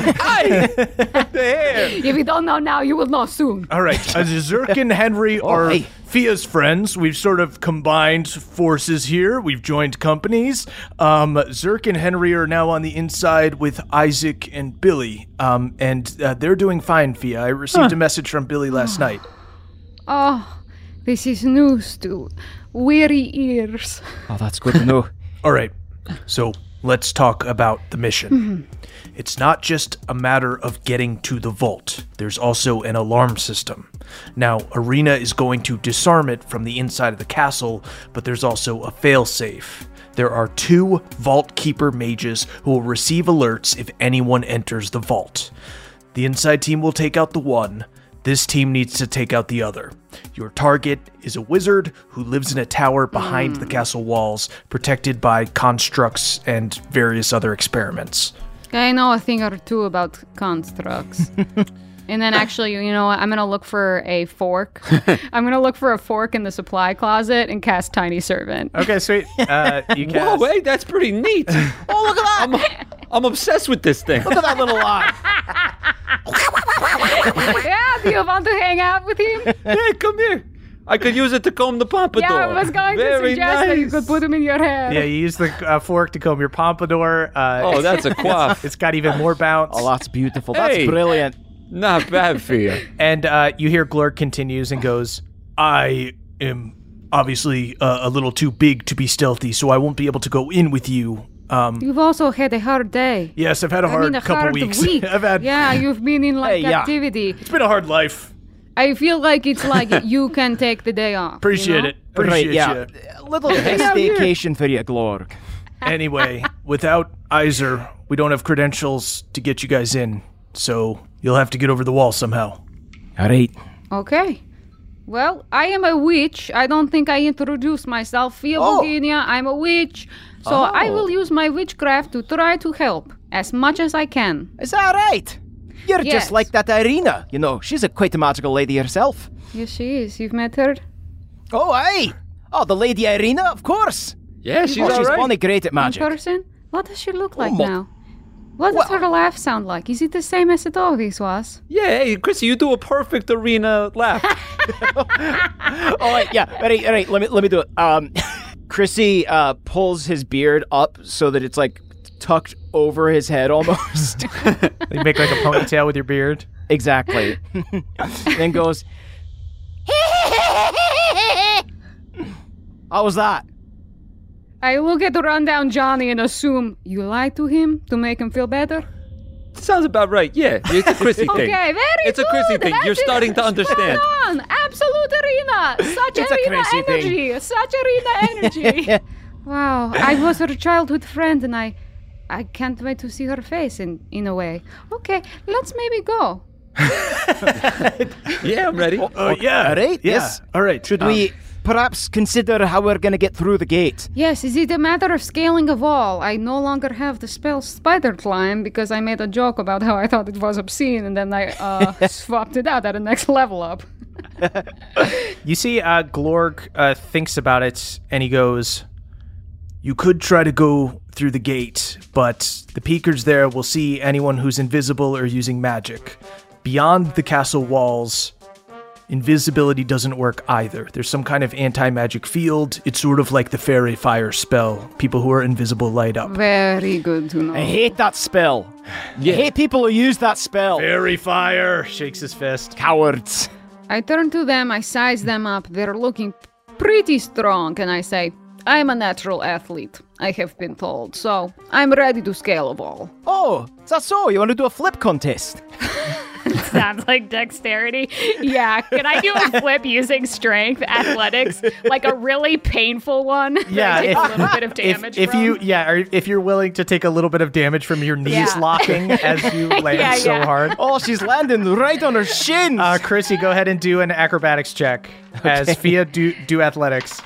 There. If you don't know now, you will know soon. All right. Zirk and Henry are hey. Fia's friends. We've sort of combined forces here. We've joined companies. Zirk and Henry are now on the inside with Isaac and Billy. And they're doing fine, Fia. I received a message from Billy last night. Oh, this is news to weary ears. Oh, that's good to know. All right. So let's talk about the mission. It's not just a matter of getting to the vault. There's also an alarm system. Now, Arena is going to disarm it from the inside of the castle, but there's also a failsafe. There are 2 Vault Keeper mages who will receive alerts if anyone enters the vault. The inside team will take out the one. This team needs to take out the other. Your target is a wizard who lives in a tower behind the castle walls, protected by constructs and various other experiments. I know a thing or two about constructs. And then actually, you know what? I'm going to look for a fork. I'm going to look for a fork in the supply closet and cast Tiny Servant. Okay, sweet. You cast. Whoa, wait, that's pretty neat. Oh, look at that! I'm obsessed with this thing. Look at that little eye. Yeah, do you want to hang out with him? Hey, come here. I could use it to comb the pompadour. Yeah, I was going to suggest that you could put him in your hair. Yeah, you use the fork to comb your pompadour. Oh, that's a quaff. It's got even more bounce. Oh, that's beautiful. Hey. That's brilliant. Not bad for you. And you hear Glurk continues and goes, I am obviously a little too big to be stealthy, so I won't be able to go in with you. You've also had a hard day. Yes, I've had a hard couple hard weeks. week. I've Yeah, you've been in Hey, yeah. captivity. It's been a hard life. I feel like it's like you can take the day off. Appreciate you know? it. Appreciate Right, yeah. you. A little staycation for you, Glorg. Anyway, without Iser, we don't have credentials to get you guys in, so you'll have to get over the wall somehow. All right. Okay. Well, I am a witch. I don't think I introduced myself. Via Bulgaria, I'm a witch. So I will use my witchcraft to try to help as much as I can. Is that right? You're Yes. just like that Irina. You know, she's quite a magical lady herself. Yes, she is. You've met her? Oh, aye. Oh, the Lady Irina, of course. Yeah, she's She's all right. bonny great at In magic. person? What does she look like mo- now? What does her laugh sound like? Is it the same as it always was? Yeah, hey, Chrissy, you do a perfect Arena laugh. Oh, wait, yeah. All right. Let me do it. Chrissy pulls his beard up so that it's like tucked over his head almost. you make like a ponytail with your beard. Exactly. Then goes, how was that? I look at Rundown Johnny and assume you lied to him to make him feel better? Sounds about right. Yeah, it's a Chrissy thing. Okay, very It's a good. Chrissy thing. That's You're it. starting to understand. Spot on. Absolute Arena. Such It's a Arena Chrissy thing. energy. Such Arena energy. Wow. I was her childhood friend and I can't wait to see her face in a way. Okay, let's maybe go. Yeah, I'm ready. Oh, yeah. All right, Yeah. yes. All right. Should we perhaps consider how we're going to get through the gate? Yes, is it a matter of scaling a wall? I no longer have the spell Spider Climb because I made a joke about how I thought it was obscene and then I swapped it out at the next level up. You see, Glorg thinks about it and he goes, You could try to go through the gate, but the peekers there will see anyone who's invisible or using magic. Beyond the castle walls, invisibility doesn't work either. There's some kind of anti-magic field. It's sort of like the fairy fire spell. People who are invisible light up. Very good to know. I hate that spell. Yeah. I hate people who use that spell. Fairy fire! shakes his fist. Cowards. I turn to them, I size them up. They're looking pretty strong, and I say, I'm a natural athlete, I have been told, so I'm ready to scale a wall. Oh, is that so? You want to do a flip contest? Sounds like dexterity. Yeah, can I do a flip using strength, athletics, like a really painful one? that Yeah, I take if- a little bit of damage. If from? you, or if you're willing to take a little bit of damage from your knees Yeah. locking as you land Yeah, so yeah. hard. Oh, she's landing right on her shins. Chrissy, go ahead and do an acrobatics check as Fia do athletics.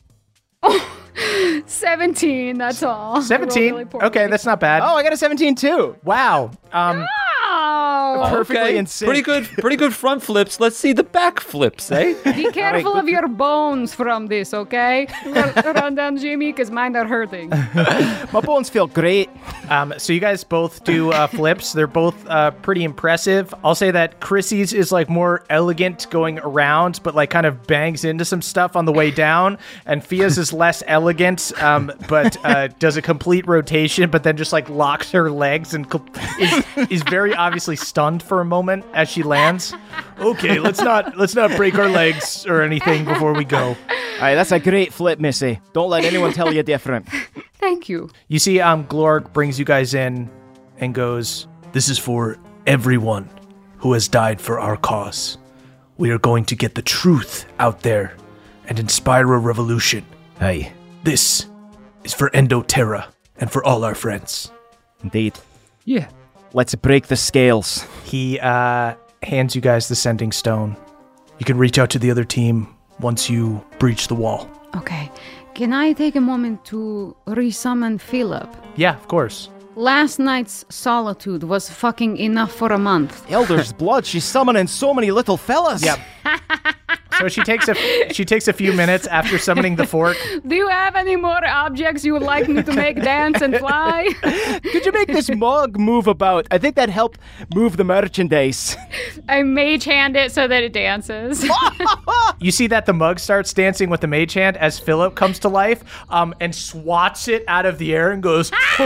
17, that's all. I rolled 17. really poorly. Okay, that's not bad. Oh, I got a 17 too. Wow. Oh, Perfectly in sync. Pretty good front flips. Let's see the back flips, eh? be careful of your bones from this, okay? Run down, Jimmy, because mine are hurting. My bones feel great. So you guys both do flips. They're both pretty impressive. I'll say that Chrissy's is like more elegant going around, but like kind of bangs into some stuff on the way down. And Fia's is less elegant, but does a complete rotation, but then just like locks her legs and is very obviously stunned for a moment as she lands. Okay, let's not break our legs or anything before we go. All right, that's a great flip, Missy. Don't let anyone tell you different. Thank you. You see, Glorg brings you guys in and goes, This is for everyone who has died for our cause. we are going to get the truth out there and inspire a revolution. Hey, This is for Endoterra and for all our friends. indeed. Yeah. Let's break the scales. He hands you guys the sending stone. You can reach out to the other team once you breach the wall. Okay. Can I take a moment to resummon Philip? Yeah, of course. Last night's solitude was fucking enough for a month. Elder's blood, she's summoning so many little fellas. Yep. So she takes a few minutes after summoning the fork. Do you have any more objects you would like me to make dance and fly? Could you make this mug move about? I think that'd help move the merchandise. I mage hand it so that it dances. You see that the mug starts dancing with the mage hand as Philip comes to life and swats it out of the air and goes,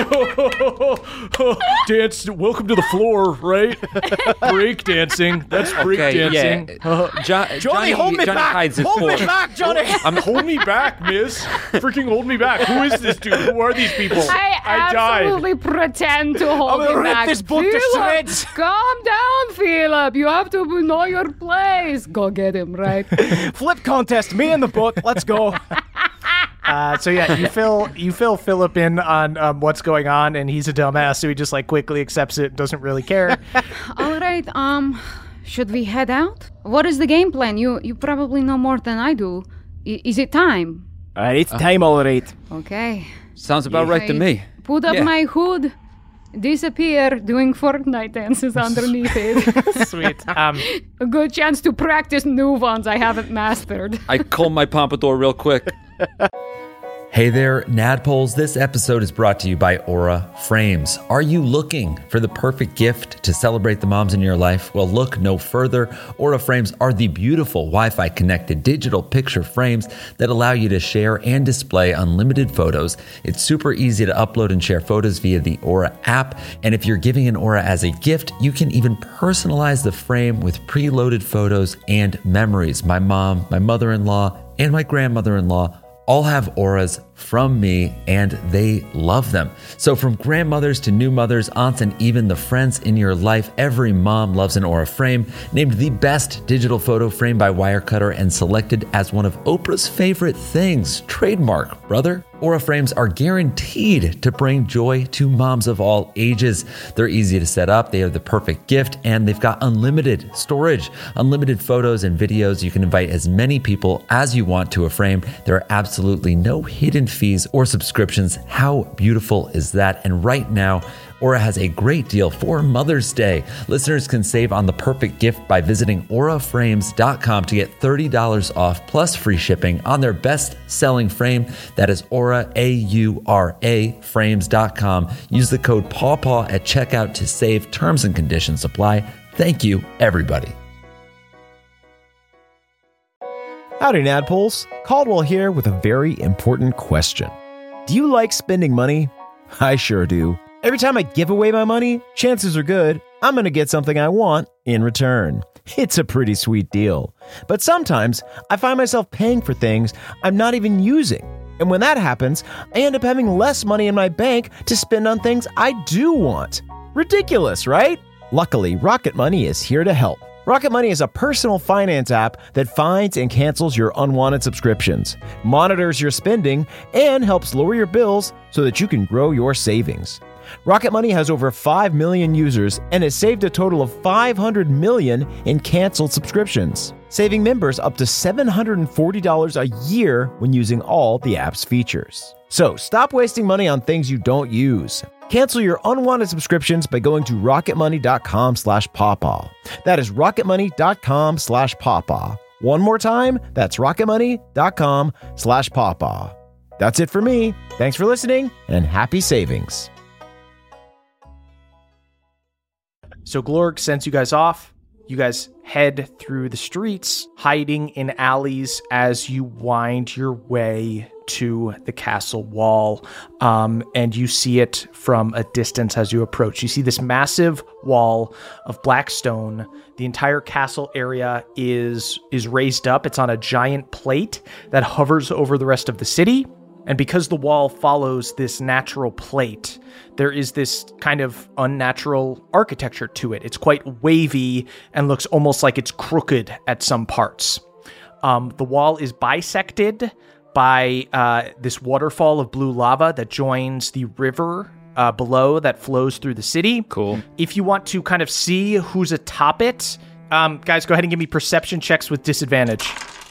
Dance, welcome to the floor, right? Break dancing. That's break dancing. Johnny, hold me Johnny back! hides his Hold me fork. back, Johnny! Hold me back, miss. Freaking hold me back. Who is this dude? Who are these people? I absolutely pretend to hold I'm gonna you rip back. this book to Philip, shreds. calm down, Philip. You have to know your place. Go get him, right? Flip contest, me and the book. Let's go. so yeah, you fill Philip in on what's going on, and he's a dumbass, so he just like quickly accepts it, doesn't really care. All right, should we head out? What is the game plan? You probably know more than I do. Is it time? All right, it's time, all right. Okay. Sounds about right to me. Put up Yeah. my hood, disappear, doing Fortnite dances underneath it. Sweet. A good chance to practice new ones I haven't mastered. I comb my pompadour real quick. Hey there, Nadpoles. This episode is brought to you by Aura Frames. Are you looking for the perfect gift to celebrate the moms in your life? Well, look no further. Aura Frames are the beautiful Wi-Fi connected digital picture frames that allow you to share and display unlimited photos. It's super easy to upload and share photos via the Aura app. And if you're giving an Aura as a gift, you can even personalize the frame with preloaded photos and memories. My mom, my mother-in-law, and my grandmother-in-law all have auras from me, and they love them. So from grandmothers to new mothers, aunts, and even the friends in your life, every mom loves an Aura frame, named the best digital photo frame by Wirecutter and selected as one of Oprah's favorite things. Trademark, brother. Aura frames are guaranteed to bring joy to moms of all ages. They're easy to set up, they are the perfect gift, and they've got unlimited storage, unlimited photos and videos. You can invite as many people as you want to a frame. There are absolutely no hidden fees or subscriptions. How beautiful is that? And right now, Aura has a great deal for Mother's Day. Listeners can save on the perfect gift by visiting auraframes.com to get $30 off plus free shipping on their best-selling frame. That is Aura, A-U-R-A, frames.com. Use the code PAWPAW at checkout to save. Terms and conditions apply. Thank you, everybody. Howdy, Nadpoles. Caldwell here with a very important question. Do you like spending money? I sure do. Every time I give away my money, chances are good I'm going to get something I want in return. It's a pretty sweet deal. But sometimes I find myself paying for things I'm not even using. And when that happens, I end up having less money in my bank to spend on things I do want. Ridiculous, right? Luckily, Rocket Money is here to help. Rocket Money is a personal finance app that finds and cancels your unwanted subscriptions, monitors your spending, and helps lower your bills so that you can grow your savings. Rocket Money has over 5 million users and has saved a total of $500 million in canceled subscriptions, saving members up to $740 a year when using all the app's features. So stop wasting money on things you don't use. Cancel your unwanted subscriptions by going to rocketmoney.com/pawpaw. That is rocketmoney.com/pawpaw. One more time, that's rocketmoney.com/pawpaw. That's it for me. Thanks for listening and happy savings. So Glorg sends you guys off. You guys head through the streets, hiding in alleys as you wind your way to the castle wall. And you see it from a distance as you approach. You see this massive wall of black stone. The entire castle area is raised up. It's on a giant plate that hovers over the rest of the city. And because the wall follows this natural plate, there is this kind of unnatural architecture to it. It's quite wavy and looks almost like it's crooked at some parts. The wall is bisected by this waterfall of blue lava that joins the river below that flows through the city. Cool. If you want to kind of see who's atop it, guys, go ahead and give me perception checks with disadvantage.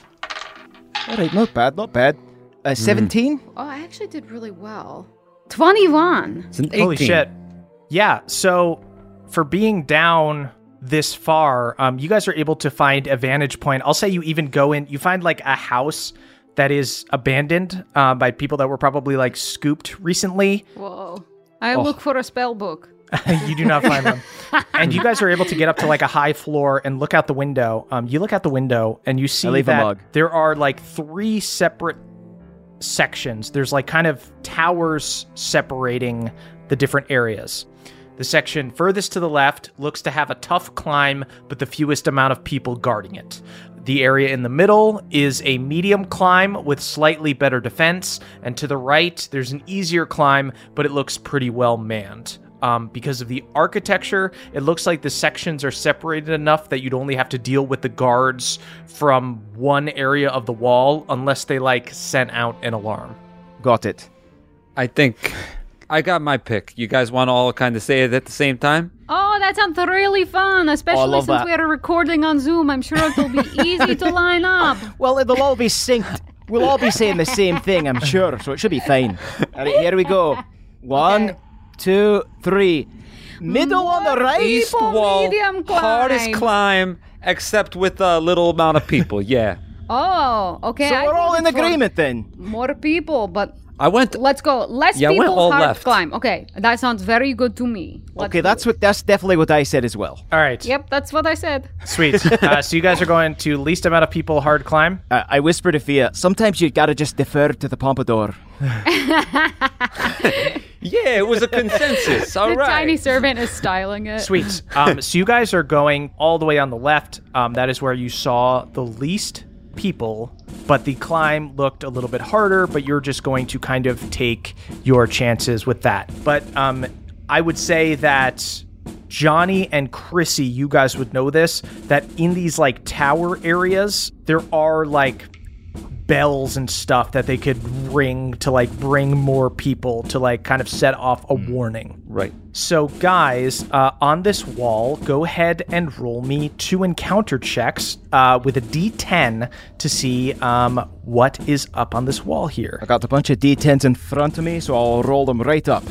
All right, not bad, not bad. 17? Oh, I actually did really well. 21. It's an 18. Holy shit. Yeah, so for being down this far, you guys are able to find a vantage point. I'll say you even go in, you find like a house that is abandoned by people that were probably like scooped recently. Whoa. I look for a spell book. You do not find them. And you guys are able to get up to like a high floor and look out the window. You look out the window and you see that there are like 3 separate sections. There's like kind of towers separating the different areas. The section furthest to the left looks to have a tough climb, but the fewest amount of people guarding it. The area in the middle is a medium climb with slightly better defense, and to the right, there's an easier climb, but it looks pretty well manned. Because of the architecture, it looks like the sections are separated enough that you'd only have to deal with the guards from one area of the wall unless they, like, sent out an alarm. Got it. I think I got my pick. You guys want to all kind of say it at the same time? Oh, that sounds really fun, especially since we're recording on Zoom. I'm sure it'll be easy to line up. Well, it'll all be synced. We'll all be saying the same thing, I'm sure, so it should be fine. All right, here we go. 1, 2, 3. Middle on the right. East wall, medium climb. hardest climb, except with a little amount of people, yeah. Oh, okay. So we're all in agreement then. More people, but I went... let's go. Less I went people, all hard left. climb. Okay, that sounds very good to me. Okay, that's definitely what I said as well. All right. Yep, that's what I said. Sweet. So you guys are going to least amount of people hard climb? I whispered to Fia, sometimes you gotta just defer to the pompadour. Yeah, it was a consensus. All The right. tiny servant is styling it. Sweet. So you guys are going all the way on the left. That is where you saw the least people, but the climb looked a little bit harder, but you're just going to kind of take your chances with that. But I would say that Johnny and Chrissy, you guys would know this, that in these like tower areas, there are like bells and stuff that they could ring to like bring more people to like kind of set off a warning. Right. So guys, on this wall, go ahead and roll me 2 encounter checks with a D10 to see what is up on this wall here. I got a bunch of D10s in front of me, so I'll roll them right up.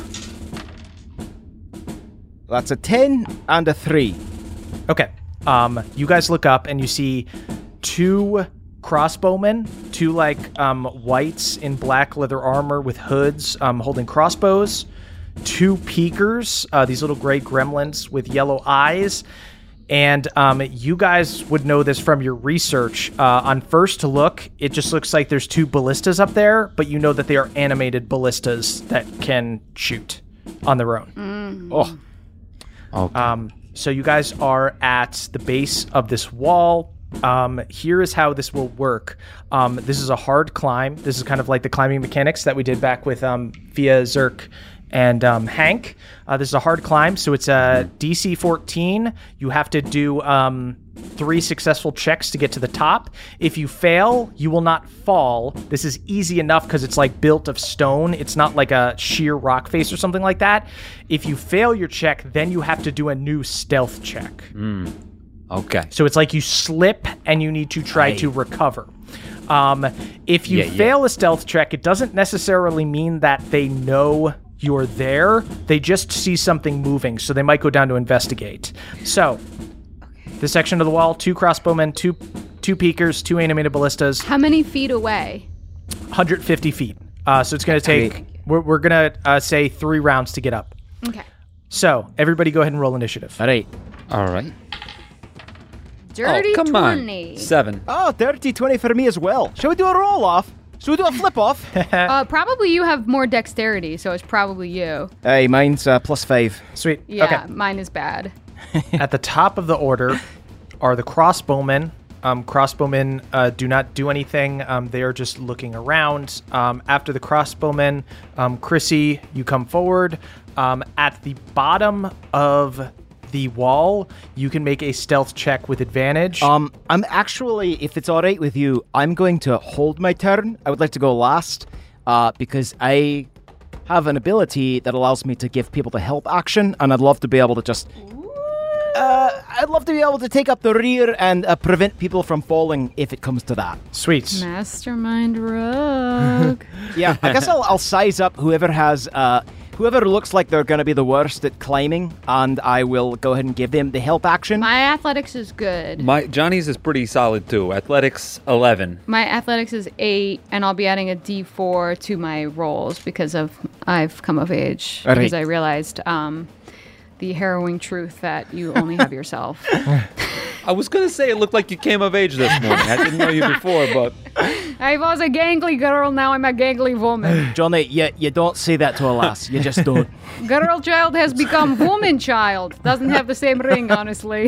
That's a 10 and a 3. Okay. You guys look up and you see 2 crossbowmen, 2 like whites in black leather armor with hoods holding crossbows, 2 peekers, these little gray gremlins with yellow eyes. And you guys would know this from your research. On first look, it just looks like there's 2 ballistas up there, but you know that they are animated ballistas that can shoot on their own. Oh. Okay. So you guys are at the base of this wall. Here is how this will work. This is a hard climb. This is kind of like the climbing mechanics that we did back with Fia, Zerk, and Hank. This is a hard climb, so it's a DC 14. You have to do 3 successful checks to get to the top. If you fail, you will not fall. This is easy enough because it's like built of stone. It's not like a sheer rock face or something like that. If you fail your check, then you have to do a new stealth check. Okay. So it's like you slip and you need to try to recover. If you fail a stealth check, it doesn't necessarily mean that they know you're there. They just see something moving, so they might go down to investigate. So, this section of the wall, 2 crossbowmen, 2 peekers, 2 animated ballistas. How many feet away? 150 feet. So it's going to take, we're going to say 3 rounds to get up. Okay. So, everybody go ahead and roll initiative. All right. All right. Dirty oh, come 20. on. 7. Oh, dirty 20 for me as well. Shall we do a roll-off? Shall we do a flip-off? Probably you have more dexterity, so it's probably you. Hey, mine's +5. Sweet. Yeah, Okay. mine is bad. At the top of the order are the crossbowmen, Crossbowmen do not do anything. They are just looking around. After the crossbowmen, Chrissy, you come forward. At the bottom of the wall, you can make a stealth check with advantage. I'm actually, if it's all right with you, I'm going to hold my turn. I would like to go last because I have an ability that allows me to give people the help action, and I'd love to be able to just... I'd love to be able to take up the rear and prevent people from falling if it comes to that. Sweet. Mastermind rogue. Yeah, I guess I'll size up whoever has... whoever looks like they're going to be the worst at climbing, and I will go ahead and give them the help action. My athletics is good. Johnny's is pretty solid too. Athletics 11. My athletics is 8, and I'll be adding a D4 to my rolls because I've come of age. All right. Because I realized the harrowing truth that you only have yourself. I was gonna say it looked like you came of age this morning. I didn't know you before, but I was a gangly girl, now I'm a gangly woman. Johnny, you don't say that to a lass. You just don't. Girl child has become woman child. Doesn't have the same ring, honestly.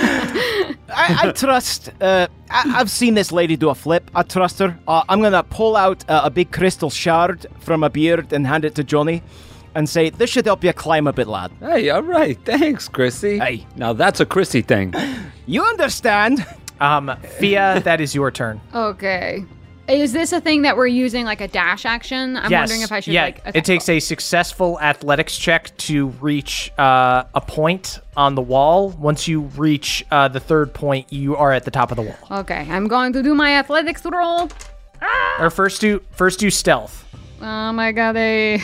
I trust... I've seen this lady do a flip. I trust her. I'm going to pull out a big crystal shard from a beard and hand it to Johnny and say, this should help you climb a bit, lad. hey, all right. Thanks, Chrissy. Hey. Now that's a Chrissy thing. You understand? Fia, that is your turn. Okay. Is this a thing that we're using like a dash action? I'm wondering if I should it takes a successful athletics check to reach a point on the wall. Once you reach the third point, you are at the top of the wall. Okay, I'm going to do my athletics roll. Or first do stealth. I got a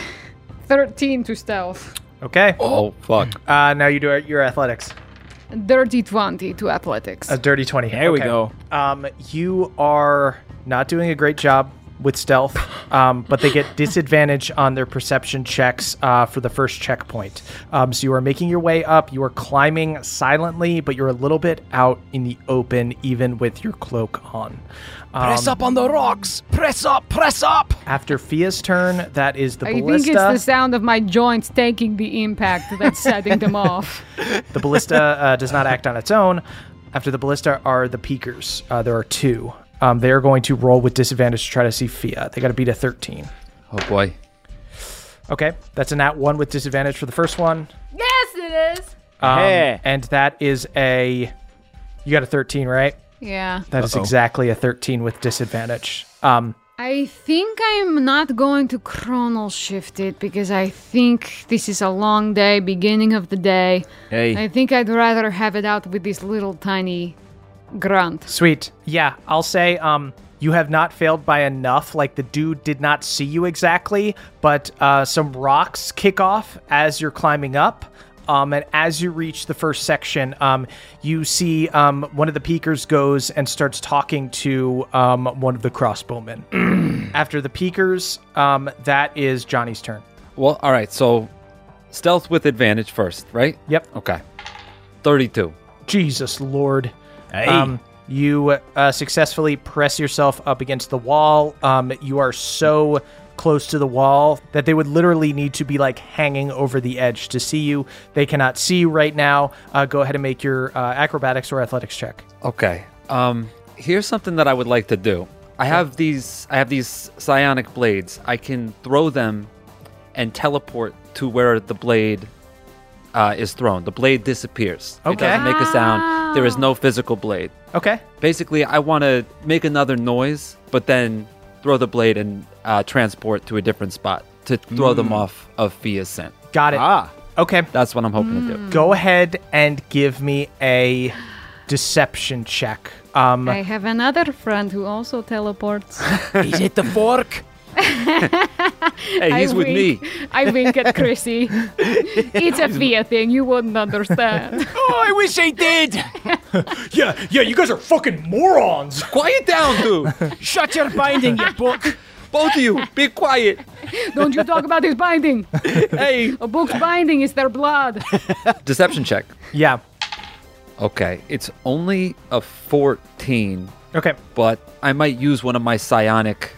13 to stealth. Okay. Oh, fuck. Now you do your athletics. Dirty 20 to athletics. A dirty 20. There we go. You are not doing a great job with stealth, but they get disadvantage on their perception checks for the first checkpoint. So you are making your way up. You are climbing silently, but you're a little bit out in the open, even with your cloak on. Press up on the rocks. Press up. Press up. After Fia's turn, that is the I ballista. think it's the sound of my joints taking the impact that's setting them off. The ballista does not act on its own. After the ballista are the peakers. There are 2. They are going to roll with disadvantage to try to see Fia. They got to beat a 13. Oh, boy. Okay, that's a nat 1 with disadvantage for the first one. Yes, it is. Hey. And that is you got a 13, right? Yeah. That is exactly a 13 with disadvantage. I think I'm not going to chronal shift it because I think this is a long day, beginning of the day. Hey. I think I'd rather have it out with this little tiny grunt. Sweet. Yeah, I'll say you have not failed by enough. Like, the dude did not see you exactly, but some rocks kick off as you're climbing up. And as you reach the first section, you see one of the peakers goes and starts talking to one of the crossbowmen. After the peakers, that is Johnny's turn. Well, all right. So stealth with advantage first, right? Yep. Okay. 32. Jesus Lord. Hey. You successfully press yourself up against the wall. You are so close to the wall that they would literally need to be like hanging over the edge to see you. They cannot see you right now. Go ahead and make your acrobatics or athletics check. Okay. Here's something that I would like to do. I have these psionic blades. I can throw them and teleport to where the blade is thrown. The blade disappears. It Okay. doesn't make a sound. There is no physical blade. Okay. Basically, I want to make another noise, but then throw the blade and transport to a different spot to throw them off of Fia's scent. Got it. Okay. That's what I'm hoping to do. Go ahead and give me a deception check. I have another friend who also teleports. Is it the fork? Hey, he's with me. I wink at Chrissy. It's a Fia thing. You wouldn't understand. Oh, I wish I did. Yeah, you guys are fucking morons. Quiet down, dude. Shut your binding, you book. Both of you, be quiet. Don't you talk about his binding. Hey. A book's binding is their blood. Deception check. Yeah. Okay, it's only a 14, Okay. but I might use one of my psionic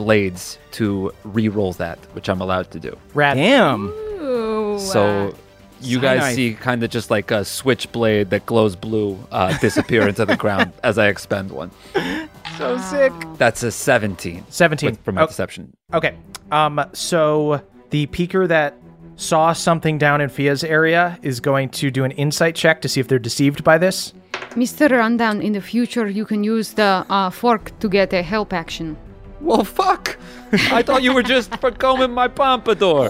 blades to re-roll that, which I'm allowed to do. Rad. Damn. Ooh, So You guys see kind of just like a switchblade that glows blue disappear into the ground as I expend one. So sick. That's a 17. 17. For my deception. Okay. So the peeker that saw something down in Fia's area is going to do an insight check to see if they're deceived by this. Mr. Rundown, in the future, you can use the fork to get a help action. Well, fuck. I thought you were just for combing my pompadour.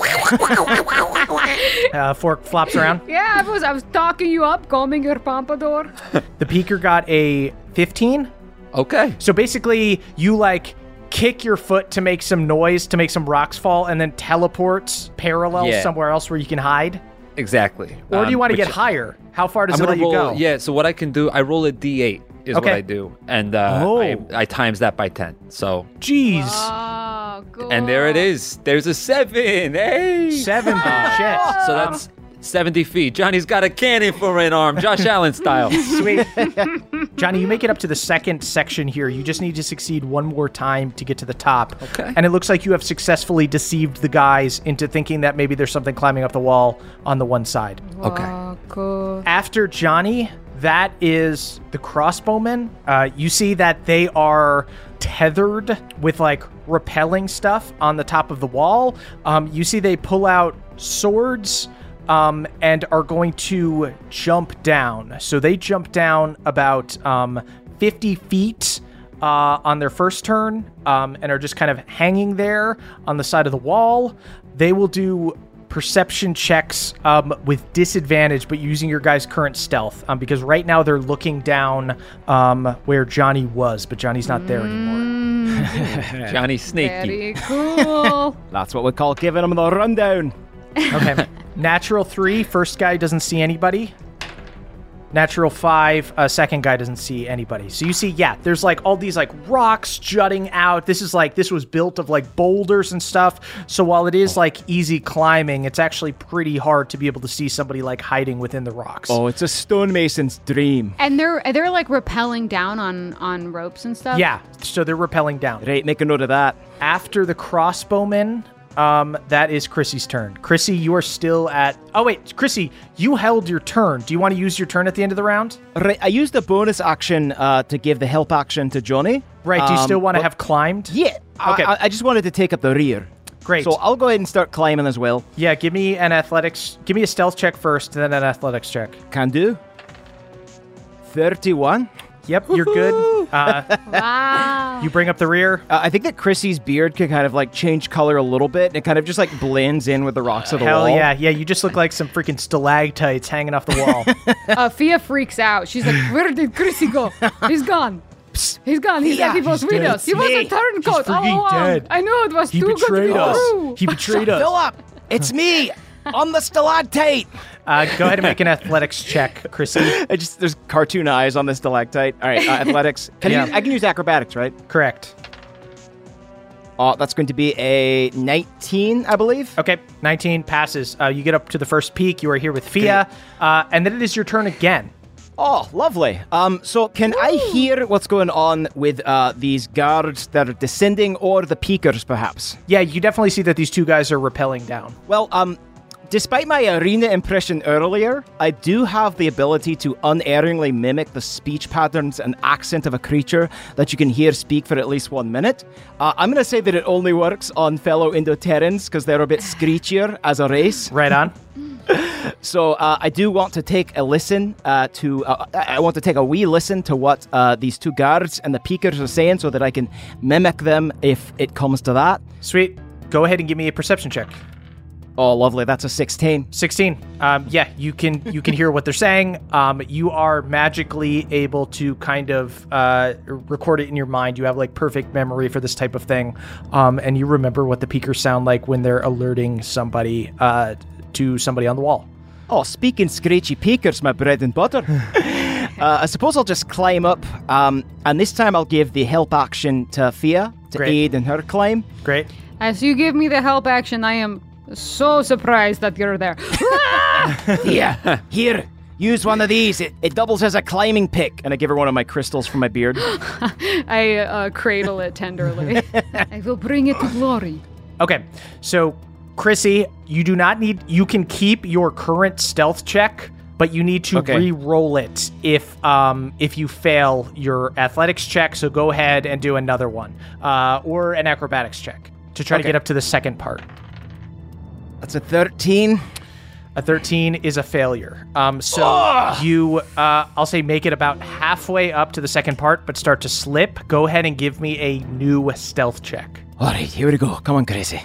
Fork flops around. Yeah, I was talking you up, combing your pompadour. The peeker got a 15. Okay. So basically, you like kick your foot to make some noise, to make some rocks fall, and then teleport parallel somewhere else where you can hide. Exactly. Or do you want to get higher? How far does it let you go? Yeah, so what I can do, I roll a d8 is what I do. And I times that by 10. So. Jeez. Oh, cool. And there it is. There's a 7. Hey. 7. Shit. So that's 70 feet. Johnny's got a cannon for an arm, Josh Allen style. Sweet. Johnny, you make it up to the second section here. You just need to succeed one more time to get to the top. Okay. And it looks like you have successfully deceived the guys into thinking that maybe there's something climbing up the wall on the one side. Okay. Oh, cool. After Johnny, that is the crossbowmen. You see that they are tethered with like rappelling stuff on the top of the wall. You see they pull out swords and are going to jump down. So they jump down about 50 feet on their first turn and are just kind of hanging there on the side of the wall. They will do perception checks with disadvantage, but using your guys' current stealth, because right now they're looking down where Johnny was, but Johnny's not there anymore. Johnny sneaky. Very cool. That's what we call giving them the rundown. Okay. Natural 3, first guy doesn't see anybody. Natural 5, second guy doesn't see anybody. So you see, there's like all these like rocks jutting out. This was built of like boulders and stuff. So while it is like easy climbing, it's actually pretty hard to be able to see somebody like hiding within the rocks. Oh, it's a stonemason's dream. And they're like rappelling down on ropes and stuff? Yeah, so they're rappelling down. Right, make a note of that. After the crossbowmen, that is Chrissy's turn. Chrissy, you are still at... Oh, wait, Chrissy, you held your turn. Do you want to use your turn at the end of the round? Right, I used the bonus action to give the help action to Johnny. Right, do you still want to have climbed? Yeah, Okay. I just wanted to take up the rear. Great. So I'll go ahead and start climbing as well. Yeah, give me an athletics... Give me a stealth check first, and then an athletics check. Can do. 31. Yep, you're good. Wow. You bring up the rear. I think that Chrissy's beard can kind of like change color a little bit, and it kind of just like blends in with the rocks of the wall. Hell yeah. Yeah, you just look like some freaking stalactites hanging off the wall. Fia freaks out. She's like, where did Chrissy go? He's gone. He's gone. He said he was with us. He was a turncoat all along. dead. I knew it was He too good to be betrayed us. true. He betrayed us. Philip, it's me. I'm the stalactite. Go ahead and make an athletics check, Chrissy. There's cartoon eyes on this stalactite. All right, athletics. I can use acrobatics, right? Correct. That's going to be a 19, I believe. Okay, 19 passes. You get up to the first peak. You are here with Fia, and then it is your turn again. Oh, lovely. So can I hear what's going on with these guards that are descending, or the peakers, perhaps? Yeah, you definitely see that these two guys are rappelling down. Well, despite my arena impression earlier, I do have the ability to unerringly mimic the speech patterns and accent of a creature that you can hear speak for at least 1 minute. I'm going to say that it only works on fellow Indo-Terrans because they're a bit screechier as a race. Right on. So I do want to take a listen I want to take a wee listen to what these two guards and the peakers are saying so that I can mimic them if it comes to that. Sweet. Go ahead and give me a perception check. Oh, lovely. That's a 16. 16. Yeah, you can hear what they're saying. You are magically able to kind of record it in your mind. You have like perfect memory for this type of thing. And you remember what the peakers sound like when they're alerting somebody to somebody on the wall. Oh, speaking screechy peakers, my bread and butter. I suppose I'll just climb up. And this time I'll give the help action to Fia to aid in her climb. Great. As you give me the help action, I am so surprised that you're there. Yeah, here, use one of these. It doubles as a climbing pick. And I give her one of my crystals from my beard. I cradle it tenderly. I will bring it to glory. Okay, so Chrissy, you do not need. You can keep your current stealth check, but you need to re-roll it if you fail your athletics check. So go ahead and do another one, or an acrobatics check to try to get up to the second part. That's a 13. A 13 is a failure. You, I'll say, make it about halfway up to the second part, but start to slip. Go ahead and give me a new stealth check. All right, here we go. Come on, Gracie.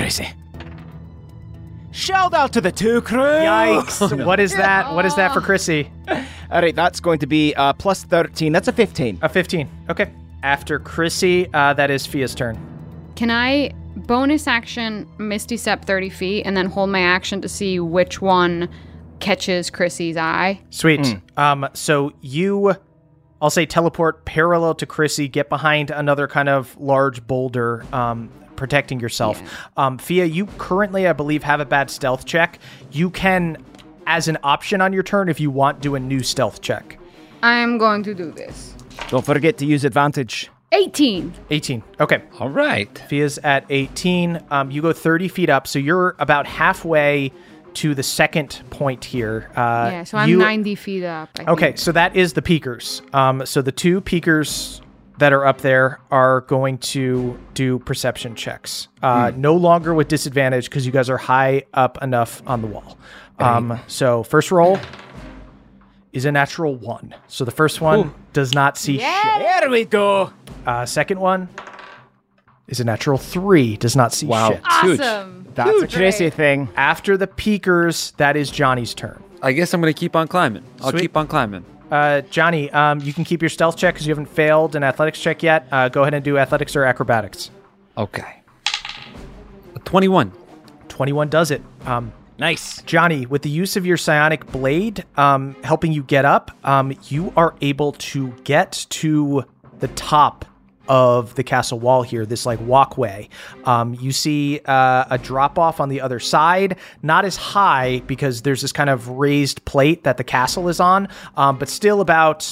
Shout out to the 2 crew. Yikes. What is that? What is that for Chrissy? All right, that's going to be plus 13. That's a 15. A 15. Okay. After Chrissy, that is Fia's turn. Can I bonus action Misty Step 30 feet and then hold my action to see which one catches Chrissy's eye? Sweet. So you, I'll say, teleport parallel to Chrissy, get behind another kind of large boulder, protecting yourself. Yeah. Fia, you currently, I believe, have a bad stealth check. You can, as an option on your turn, if you want, do a new stealth check. I'm going to do this. Don't forget to use advantage. 18. 18. Okay. All right. Fia's at 18. You go 30 feet up, so you're about halfway to the second point here. So I'm 90 feet up. I think. So that is the peekers. So the 2 peekers that are up there are going to do perception checks. No longer with disadvantage because you guys are high up enough on the wall. So first roll is a natural 1. So the first one does not see shit. There we go. Second one is a natural 3, does not see shit. Awesome. That's a crazy thing. After the peekers, that is Johnny's turn. I guess I'm going to keep on climbing. I'll keep on climbing. Johnny, you can keep your stealth check because you haven't failed an athletics check yet. Go ahead and do athletics or acrobatics. Okay. 21. 21 does it. Nice. Johnny, with the use of your psionic blade helping you get up, you are able to get to the top of the castle wall here, this like walkway. You see a drop off on the other side, not as high because there's this kind of raised plate that the castle is on, but still about,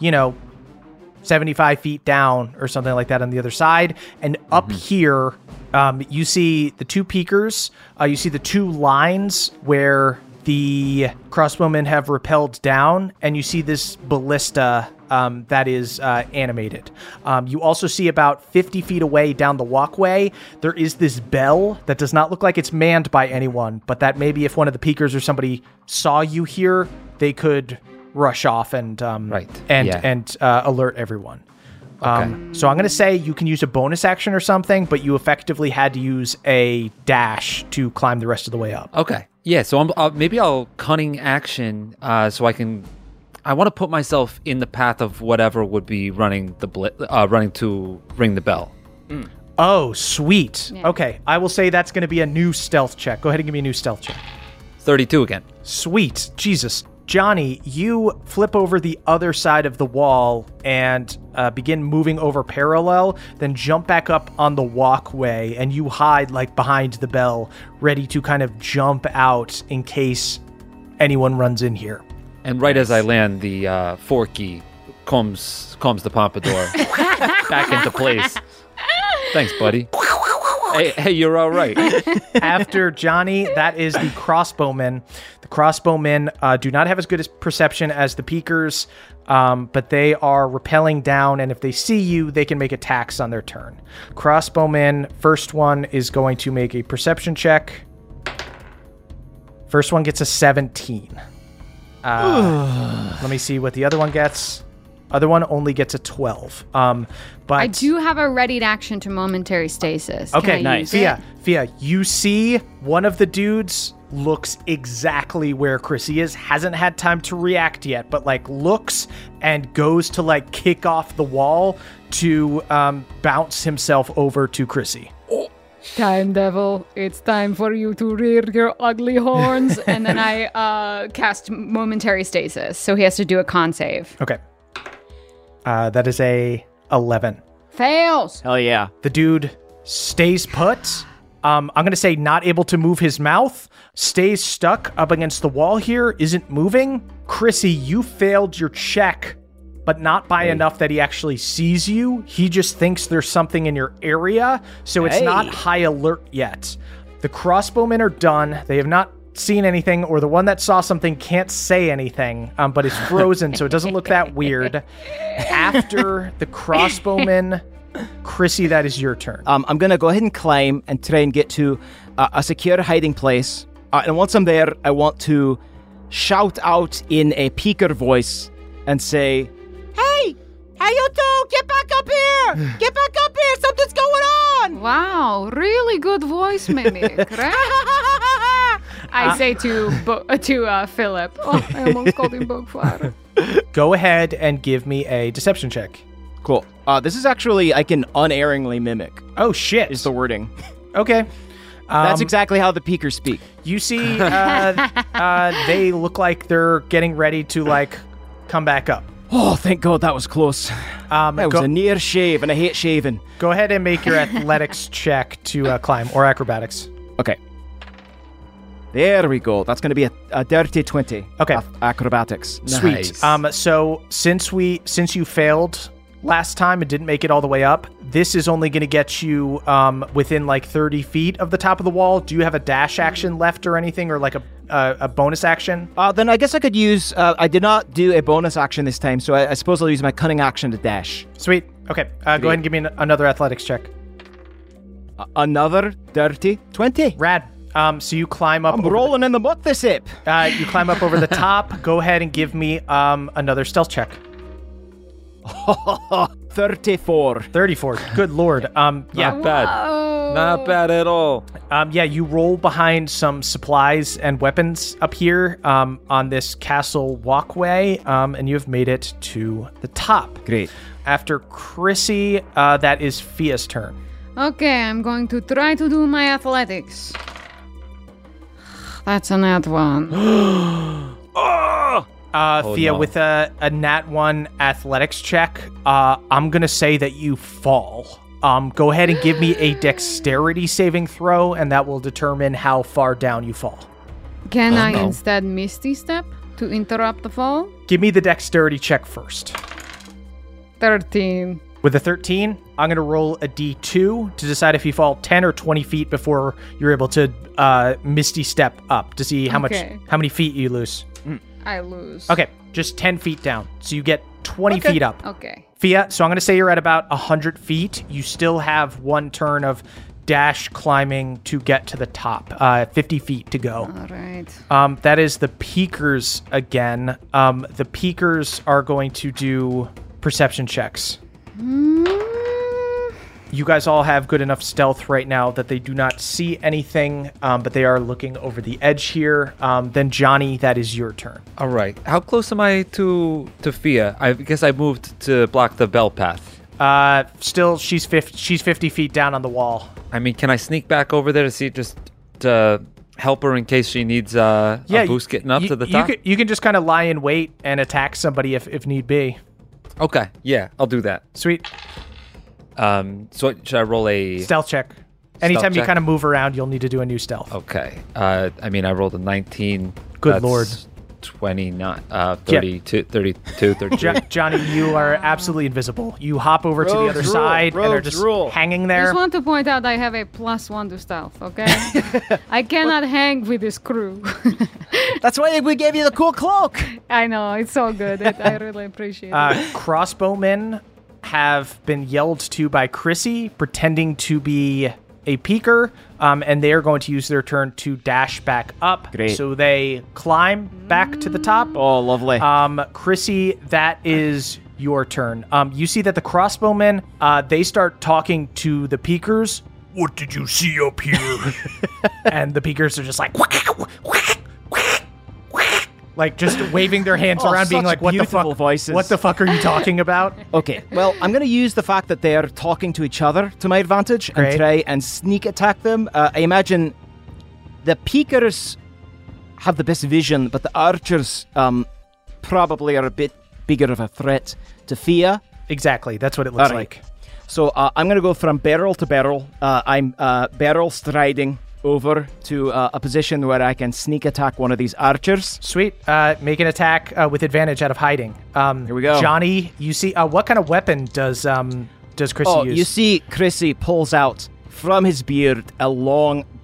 75 feet down or something like that on the other side. And up here, you see the 2 peekers. You see the 2 lines where the crossbowmen have rappelled down, and you see this ballista that is animated. You also see about 50 feet away down the walkway, there is this bell that does not look like it's manned by anyone, but that maybe if one of the peekers or somebody saw you here, they could rush off and alert everyone. Okay. So I'm going to say you can use a bonus action or something, but you effectively had to use a dash to climb the rest of the way up. Okay. Yeah, so maybe I'll cunning action so I want to put myself in the path of whatever would be running to ring the bell. Oh, sweet. Yeah. Okay, I will say that's going to be a new stealth check. Go ahead and give me a new stealth check. 32 again. Sweet. Jesus. Johnny, you flip over the other side of the wall and begin moving over parallel, then jump back up on the walkway, and you hide like behind the bell, ready to kind of jump out in case anyone runs in here. And right as I land, the Forky combs the pompadour back into place. Thanks, buddy. Hey, you're all right. After Johnny, that is the crossbowmen. The crossbowmen do not have as good as perception as the peekers, but they are rappelling down, and if they see you, they can make attacks on their turn. Crossbowmen, first one is going to make a perception check. First one gets a 17. Let me see what the other one gets. Other one only gets a 12. But I do have a readied action to momentary stasis. Okay, nice. Fia, you see one of the dudes looks exactly where Chrissy is, hasn't had time to react yet, but like looks and goes to like kick off the wall to bounce himself over to Chrissy. Time Devil, it's time for you to rear your ugly horns. And then I cast momentary stasis, so he has to do a con save. Okay. That is a 11. Fails. Hell yeah. The dude stays put. I'm going to say not able to move his mouth, stays stuck up against the wall here, isn't moving. Chrissy, you failed your check, but not by enough that he actually sees you. He just thinks there's something in your area, so it's not high alert yet. The crossbowmen are done. They have not seen anything, or the one that saw something can't say anything, but it's frozen, so it doesn't look that weird. After the crossbowmen, Chrissy, that is your turn. I'm going to go ahead and climb and try and get to a secure hiding place. And once I'm there, I want to shout out in a peaker voice and say, "Hey, how you two? Get back up here! Get back up here! Something's going on!" Wow, really good voice mimic, right? I say to Philip. Oh, I almost called him Bugfire. Go ahead and give me a deception check. Cool. This is actually, I can unerringly mimic, Oh, shit. is the wording. Okay. That's exactly how the peakers speak. You see, they look like they're getting ready to, come back up. Oh, thank God that was close. That was a near shave, and I hate shaving. Go ahead and make your athletics check to climb, or acrobatics. Okay. There we go. That's going to be a dirty 20. Okay. Acrobatics. Sweet. So since you failed last time and didn't make it all the way up, this is only going to get you within 30 feet of the top of the wall. Do you have a dash action left or anything, or a bonus action? Then I guess I could use... I did not do a bonus action this time, so I suppose I'll use my cunning action to dash. Sweet. Okay. Go ahead and give me another athletics check. Another dirty 20. Rad. So you climb up. I'm rolling in the muck this hip. You climb up over the top. Go ahead and give me another stealth check. 34. 34. Good lord. Yeah. Not bad. Not bad at all. Yeah, you roll behind some supplies and weapons up here on this castle walkway, and you have made it to the top. Great. After Chrissy, that is Fia's turn. Okay, I'm going to try to do my athletics. That's a nat one. Fia, with a nat 1 athletics check, I'm going to say that you fall. Go ahead and give me a dexterity saving throw, and that will determine how far down you fall. Can I instead Misty Step to interrupt the fall? Give me the dexterity check first. 13. With a 13, I'm going to roll a d2 to decide if you fall 10 or 20 feet before you're able to Misty Step up to see how many feet you lose. I lose. Okay, just 10 feet down. So you get 20 feet up. Okay. Fia, so I'm going to say you're at about 100 feet. You still have one turn of dash climbing to get to the top. 50 feet to go. All right. That is the Peakers again. The Peakers are going to do perception checks. You guys all have good enough stealth right now that they do not see anything, but they are looking over the edge here. Then Johnny, that is your turn. All right. How close am I to Fia? I guess I moved to block the bell path. Still, she's 50 feet down on the wall. I mean, can I sneak back over there to see just to help her in case she needs a boost getting up to the top? You can just kind of lie in wait and attack somebody if need be. Okay. Yeah, I'll do that. Sweet. So should I roll a stealth check? Anytime you kind of move around, you'll need to do a new stealth. Okay. I mean, I rolled a 19. Good lord. 29, 32, 33. Johnny, you are absolutely invisible. You hop over to the other side and are just hanging there. I just want to point out I have a +1 to stealth, okay? I cannot hang with this crew. That's why we gave you the cool cloak. I know, it's so good. I really appreciate it. Crossbowmen have been yelled to by Chrissy, pretending to be a peaker, and they are going to use their turn to dash back up. Great. So they climb back to the top. Oh, lovely. Chrissy, that is your turn. You see that the crossbowmen, they start talking to the peakers. What did you see up here? And the peakers are just like just waving their hands around, being like, what the fuck? Voices. What the fuck are you talking about? Okay, well, I'm going to use the fact that they're talking to each other to my advantage and try and sneak attack them. I imagine the peakers have the best vision, but the archers probably are a bit bigger of a threat to Fia. Exactly, that's what it looks like. So I'm going to go from barrel to barrel. I'm barrel striding over to a position where I can sneak attack one of these archers. Sweet. Make an attack with advantage out of hiding. Here we go. Johnny, you see, what kind of weapon does Chrissy use? You see Chrissy pulls out from his beard a long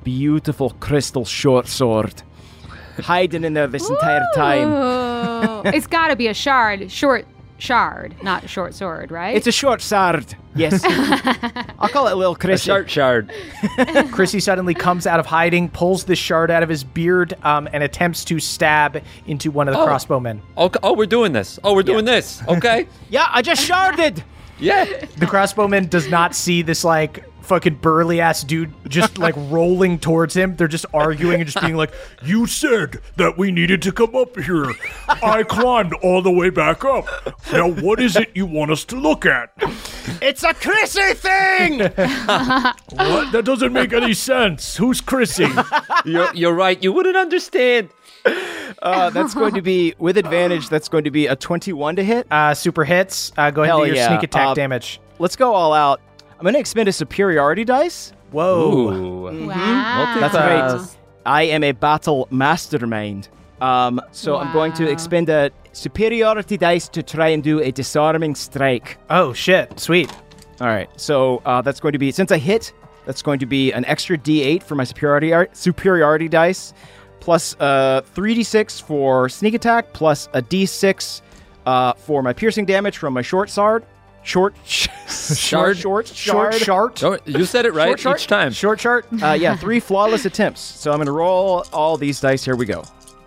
beautiful crystal short sword hiding in there this entire time. Oh, it's got to be a short shard, not a short sword, right? It's a short sword. Yes. I'll call it a little A Chrissy. shard. Chrissy suddenly comes out of hiding, pulls this shard out of his beard, and attempts to stab into one of the crossbowmen. Okay. Oh, we're doing this. Oh, we're doing this. Okay. Yeah, I just sharded. Yeah. The crossbowman does not see this, like, fucking burly ass dude just like rolling towards him. They're just arguing and just being like, You said that we needed to come up here. I climbed all the way back up. Now, what is it you want us to look at? It's a Chrissy thing. What? That doesn't make any sense. Who's Chrissy? You're right. You wouldn't understand. That's going to be, with advantage, that's going to be a 21 to hit. super hits. Go ahead and Hell do your yeah. sneak attack damage. Let's go all out. I'm going to expend a superiority dice. Whoa. Ooh. Wow. That's right. I am a battle mastermind. So I'm going to expend a superiority dice to try and do a disarming strike. Oh, shit. Sweet. All right. So that's going to be, since I hit, that's going to be an extra D8 for my superiority dice, plus 3d6 for sneak attack, plus a D6 for my piercing damage from my short sword. Short. Oh, you said it right Short each time. Short chart. Yeah, 3 flawless attempts. So I'm going to roll all these dice. Here we go.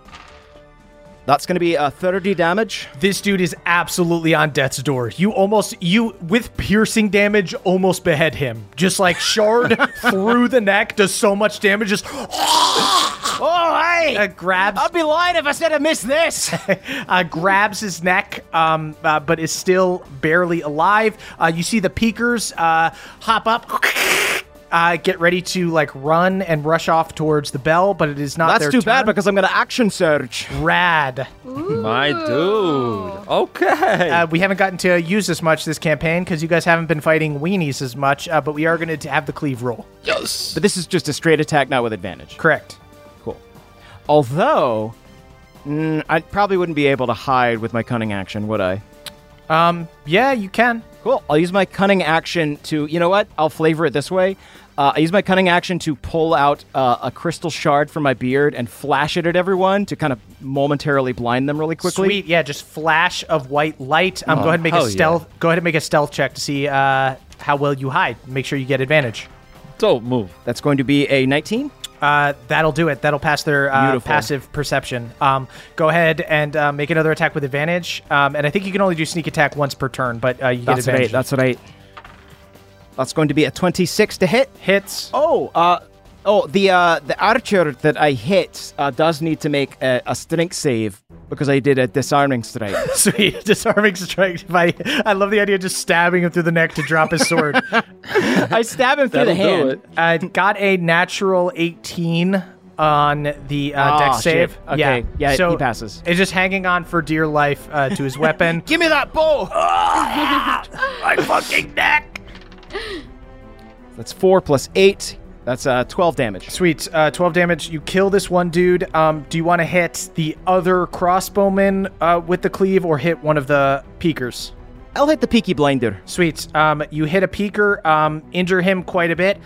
That's going to be 30 damage. This dude is absolutely on death's door. You with piercing damage, almost behead him. Just like shard through the neck does so much damage. Just Oh, hey! grabs I'd be lying if I said I missed this. grabs his neck, but is still barely alive. You see the peekers hop up, get ready to like run and rush off towards the bell, but it is not That's their too turn. bad because I'm going to action surge. Rad. My dude. Okay. We haven't gotten to use this much this campaign because you guys haven't been fighting weenies as much, but we are going to have the cleave roll. Yes. But this is just a straight attack, not with advantage. Correct. Cool. Although, I probably wouldn't be able to hide with my cunning action, would I? Yeah, you can. Cool. I'll use my cunning action to, you know what? I'll flavor it this way. I use my cunning action to pull out a crystal shard from my beard and flash it at everyone to kind of momentarily blind them really quickly. Sweet. Yeah, just flash of white light. Go ahead and make a hell stealth. Go ahead and make a stealth check to see how well you hide. Make sure you get advantage. Don't move. That's going to be a 19. That'll do it. That'll pass their passive perception. Go ahead and make another attack with advantage. And I think you can only do sneak attack once per turn, but you get advantage. That's right. That's going to be a 26 to hit. Hits. The archer that I hit does need to make a strength save because I did a disarming strike. Sweet. Disarming strike. I love the idea of just stabbing him through the neck to drop his sword. I stab him through the That'll hand. do it. Got a natural 18 on the dex save. shit. Okay. Yeah, so he passes. It's just hanging on for dear life to his weapon. Give me that bow! My fucking neck. That's 4 plus 8. That's 12 damage. Sweet. 12 damage. You kill this one dude. Do you want to hit the other crossbowman with the cleave or hit one of the peekers? I'll hit the Peaky Blinder. Sweet. You hit a peeker, injure him quite a bit.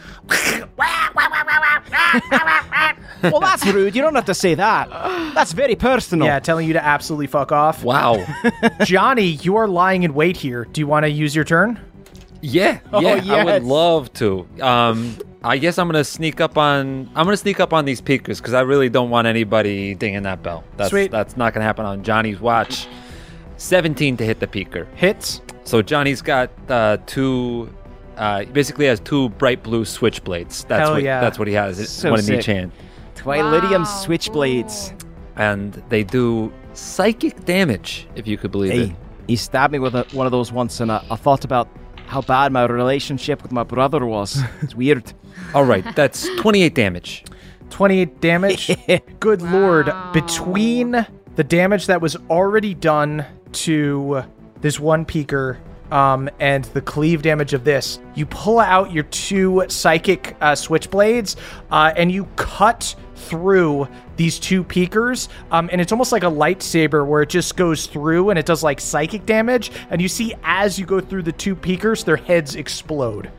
Well, that's rude. You don't have to say that. That's very personal. Yeah, telling you to absolutely fuck off. Wow. Johnny, you are lying in wait here. Do you want to use your turn? Yeah. I yes. would love to. I guess I'm gonna sneak up on these peekers because I really don't want anybody dinging that bell. Sweet. That's not gonna happen on Johnny's watch. 17 to hit the peeker. Hits. So Johnny's got two. Basically has two bright blue switchblades. That's what he has. It's So one in sick. each hand, Twilydium Wow, switchblades. and they do psychic damage. If you could believe it. Hey, he stabbed me with one of those once, and I thought about how bad my relationship with my brother was. It's weird. All right, that's 28 damage. 28 damage. Good lord. Between the damage that was already done to this one peeker and the cleave damage of this, you pull out your two psychic switchblades and you cut through these two peekers, and it's almost like a lightsaber where it just goes through and it does like psychic damage, and you see as you go through the two peekers, their heads explode.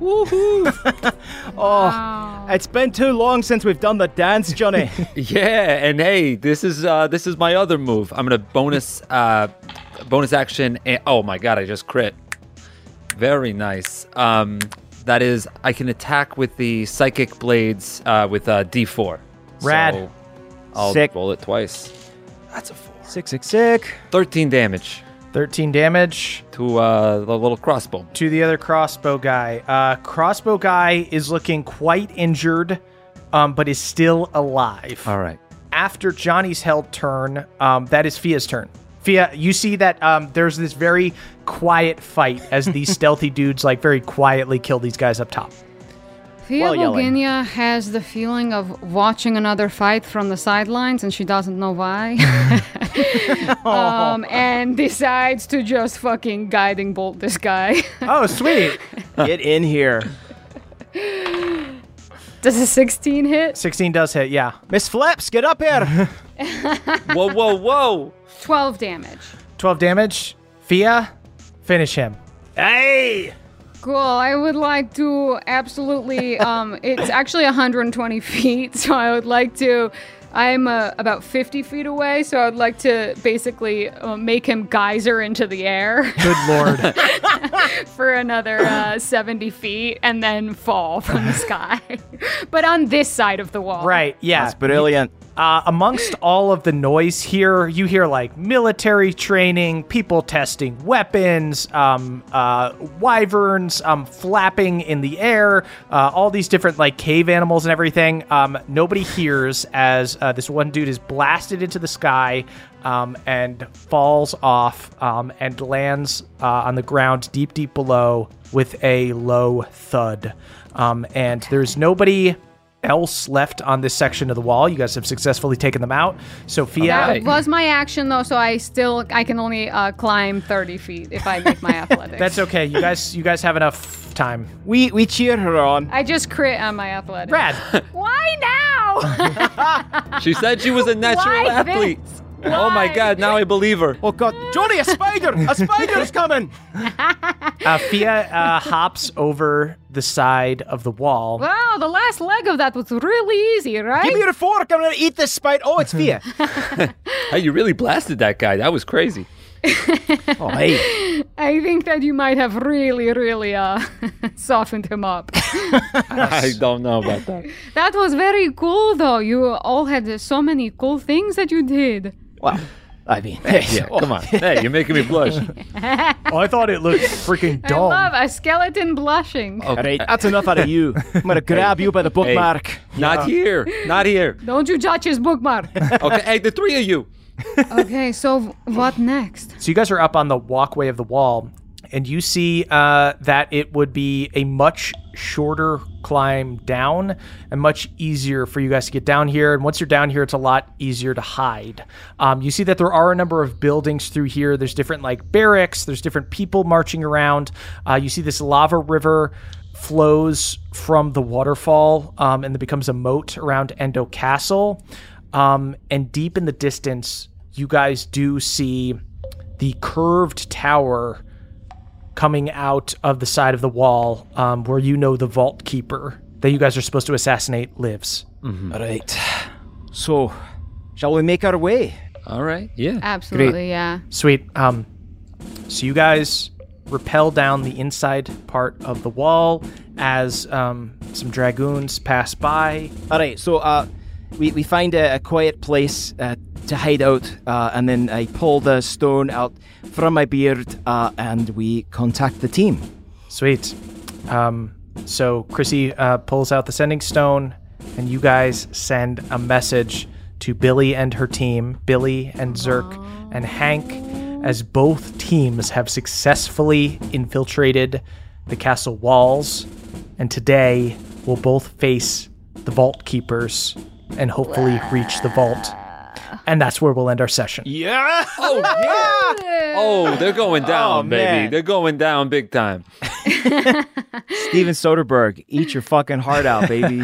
Woohoo! Wow. It's been too long since we've done the dance, Johnny. Yeah, and hey, this is my other move. I'm gonna bonus action. And, oh my god, I just crit. Very nice. That is, I can attack with the psychic blades with D4. Rad. So I'll Sick. roll it twice. That's a 4. Sick. 13 damage 13 damage to the little crossbow. to the other crossbow guy. Crossbow guy is looking quite injured, but is still alive. All right. After Johnny's held turn, that is Fia's turn. Fia, you see that there's this very quiet fight as these stealthy dudes like very quietly kill these guys up top. Fia While yelling. Volginia has the feeling of watching another fight from the sidelines, and she doesn't know why. And decides to just fucking guiding bolt this guy. Oh, sweet. Get in here. Does a 16 hit? 16 does hit, yeah. Miss Flips, get up here. Whoa. 12 damage. 12 damage. Fia, finish him. Hey! Cool. I would like to absolutely. It's actually 120 feet, so I would like to. I'm about 50 feet away, so I'd like to basically make him geyser into the air Good lord. for another 70 feet and then fall from the sky. But on this side of the wall. Right, yeah. That's brilliant. Amongst all of the noise here, you hear like military training, people testing weapons, wyverns flapping in the air, all these different like cave animals and everything. Nobody hears as this one dude is blasted into the sky and falls off and lands on the ground deep below with a low thud. And there's nobody else left on this section of the wall. You guys have successfully taken them out. Sophia, That was my action though, so I can only climb 30 feet if I make my athletics. that's okay. You guys have enough time. We cheer her on. I just crit on my athletics. Brad, Why now? She said she was a natural Why athlete. this? Oh my Why? god, now I believe her. Oh god, Johnny, a spider! A spider's coming! Fia hops over the side of the wall. Wow, the last leg of that was really easy, right? Give me your fork, I'm gonna eat this spider. Oh, it's Fia. Hey, you really blasted that guy. That was crazy. Oh, hey. I think that you might have really softened him up. I don't know about that. That was very cool, though. You all had so many cool things that you did. Well, I mean, hey, Yeah, come on. Hey, you're making me blush. Oh, I thought it looked freaking I dumb. love a skeleton blushing. All right, that's enough out of you. I'm gonna grab you by the bookmark. Not here. Not here. Don't you judge his bookmark. Okay, hey, the three of you. Okay, so what next? So you guys are up on the walkway of the wall, and you see that it would be a much shorter climb down and much easier for you guys to get down here. And once you're down here, it's a lot easier to hide. You see that there are a number of buildings through here. There's different like barracks. There's different people marching around. You see this lava river flows from the waterfall and it becomes a moat around Endo Castle. And deep in the distance, you guys do see the curved tower coming out of the side of the wall where you know the Vault Keeper that you guys are supposed to assassinate lives. All right. So, shall we make our way? All right, yeah. Absolutely, yeah. Sweet. So you guys rappel down the inside part of the wall as some dragoons pass by. All right, so we find a quiet place to hide out, and then I pull the stone out from my beard, and we contact the team. Sweet. So Chrissy pulls out the sending stone, and you guys send a message to Billy and her team, Billy and Zerk and Hank, as both teams have successfully infiltrated the castle walls, and today will both face the Vault Keepers and hopefully reach the vault. And that's where we'll end our session. Yeah! Oh, yeah. Oh, they're going down, Oh, baby. man. They're going down big time. Steven Soderbergh, eat your fucking heart out, baby.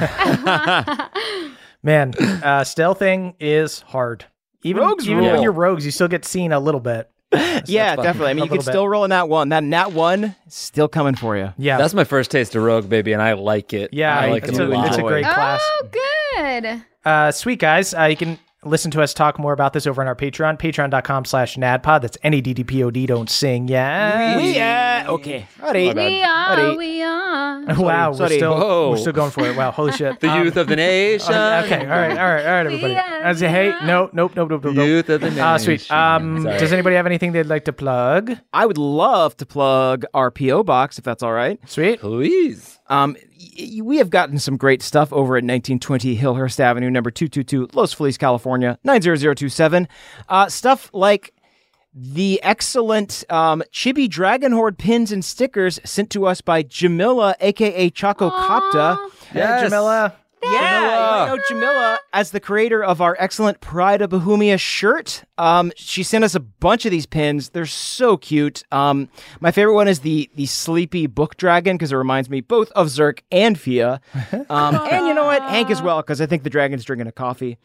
Man, stealthing is hard. Even Rogues when rule. you're rogues, you still get seen a little bit. Yeah, definitely. I mean, you can still roll a nat 1. That nat 1 is still coming for you. Yeah. That's my first taste of Rogue, baby, and I like it. Yeah, I like it's it a lot. It's a great class. Oh, good. Sweet guys, you can listen to us talk more about this over on our Patreon, patreon.com/NADPOD. That's NEDDPOD. Don't sing. Yeah. Okay. Ready. We are. Wow, Sorry. we're still going for it. Wow, holy shit. The youth of the nation. Okay, all right, everybody. I say, hey, nope. Youth of the nation. Sweet. Does anybody have anything they'd like to plug? I would love to plug our P.O. box, if that's all right. Sweet. Please. We have gotten some great stuff over at 1920 Hillhurst Avenue, number 222, Los Feliz, California, 90027. Stuff like the excellent Chibi Dragon Horde pins and stickers sent to us by Jamila, a.k.a. Choco Copta. Yes. Hey, Jamila. Yeah, you might know Jamila as the creator of our excellent Pride of Bohemia shirt. She sent us a bunch of these pins. They're so cute. My favorite one is the sleepy book dragon because it reminds me both of Zerk and Fia. And you know what? Hank as well because I think the dragon's drinking a coffee.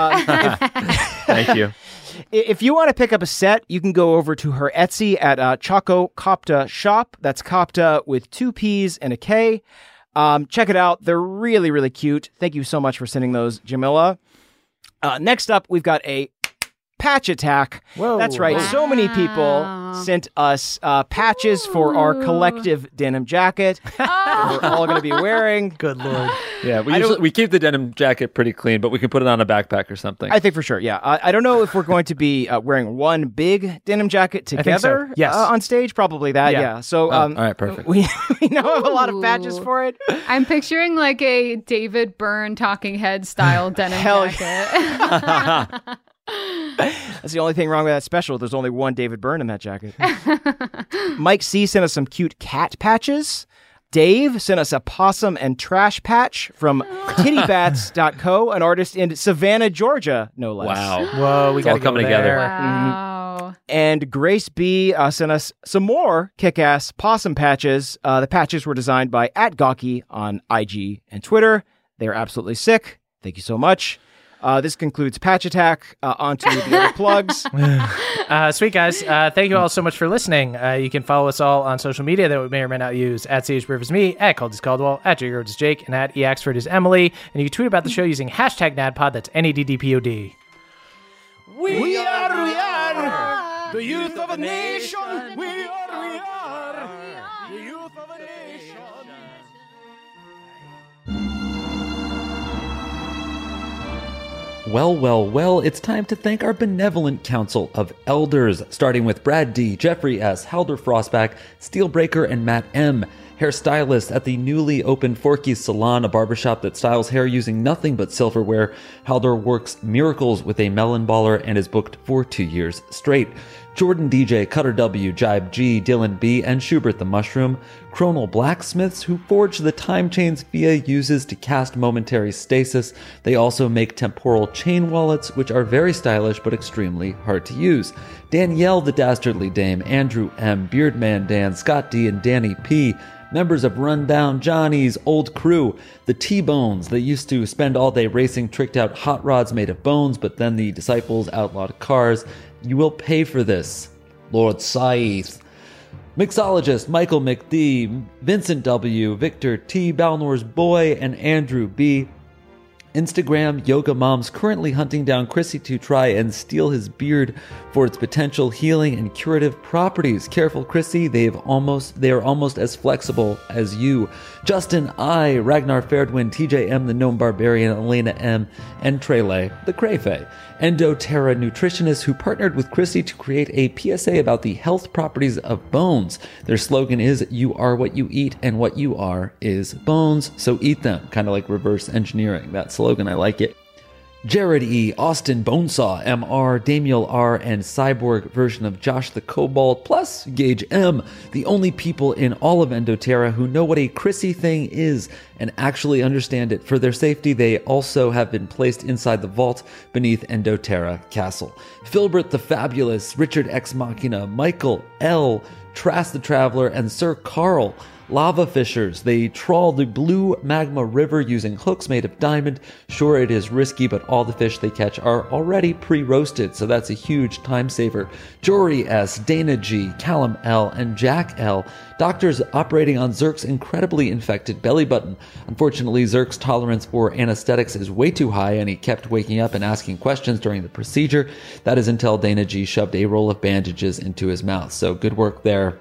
Thank you. If you want to pick up a set, you can go over to her Etsy at Choco Copta Shop. That's Copta with 2 P's and a K. Check it out. They're really, really cute. Thank you so much for sending those, Jamila. Next up, we've got a patch attack. Whoa. That's right. Wow. So many people sent us patches for our collective denim jacket. We're all going to be wearing. Good Lord. Yeah, we keep the denim jacket pretty clean, but we can put it on a backpack or something. I think for sure, yeah. I don't know if we're going to be wearing one big denim jacket together Yes. on stage. Probably that, yeah. So all right, perfect. we now have a lot of patches for it. I'm picturing like a David Byrne Talking Head style denim Hell jacket. That's the only thing wrong with that special. There's only one David Byrne in that jacket. Mike C. sent us some cute cat patches. Dave sent us a possum and trash patch from tittybats.co, an artist in Savannah, Georgia, no less. Wow. Whoa, we It's all got to coming together. Wow. And Grace B. Sent us some more kick-ass possum patches. The patches were designed by @Gawky on IG and Twitter. They are absolutely sick. Thank you so much. This concludes Patch Attack. Onto the other plugs. Sweet guys, thank you all so much for listening. You can follow us all on social media that we may or may not use at CHBriff is me, at Caldis Caldwell, at Jake is Jake, and at EAxford is Emily. And you can tweet about the show using #NADPOD. That's NEDDPOD. We are the youth of a nation. We are the youth of a nation. Well, it's time to thank our benevolent council of elders, starting with Brad D., Jeffrey S., Halder Frostback, Steelbreaker, and Matt M., hairstylist at the newly opened Forky's Salon, a barbershop that styles hair using nothing but silverware. Halder works miracles with a melon baller and is booked for 2 years straight. Jordan DJ, Cutter W, Jibe G, Dylan B, and Schubert the Mushroom. Chronal blacksmiths who forge the time chains Fia uses to cast momentary stasis. They also make temporal chain wallets, which are very stylish but extremely hard to use. Danielle the Dastardly Dame, Andrew M, Beardman Dan, Scott D, and Danny P. Members of Rundown Johnny's old crew, the T-Bones that used to spend all day racing tricked out hot rods made of bones, but then the disciples outlawed cars. You will pay for this, Lord Scythe. Mixologist Michael McD, Vincent W, Victor T, Balnor's Boy, and Andrew B. Instagram Yoga Moms currently hunting down Chrissy to try and steal his beard for its potential healing and curative properties. Careful, Chrissy, they are almost as flexible as you. Justin I, Ragnar Fairdwin, TJ M, the Gnome Barbarian, Elena M, and Trele, the Crayfay. Endoterra nutritionist who partnered with Chrissy to create a PSA about the health properties of bones. Their slogan is, "You are what you eat, and what you are is bones, so eat them." Kind of like reverse engineering. That slogan, I like it. Jared E, Austin Bonesaw MR, Damiel R, and cyborg version of Josh the Kobold, plus Gage M, the only people in all of Endoterra who know what a Chrissy thing is and actually understand it. For their safety, they also have been placed inside the vault beneath Endoterra Castle. Filbert the Fabulous, Richard X Machina, Michael L, Trask the Traveler, and Sir Carl Lava fishers. They trawl the blue magma river using hooks made of diamond. Sure, it is risky, but all the fish they catch are already pre-roasted, so that's a huge time saver. Jory S., Dana G., Callum L., and Jack L., doctors operating on Zerk's incredibly infected belly button. Unfortunately, Zerk's tolerance for anesthetics is way too high, and he kept waking up and asking questions during the procedure. That is until Dana G. shoved a roll of bandages into his mouth. So good work there,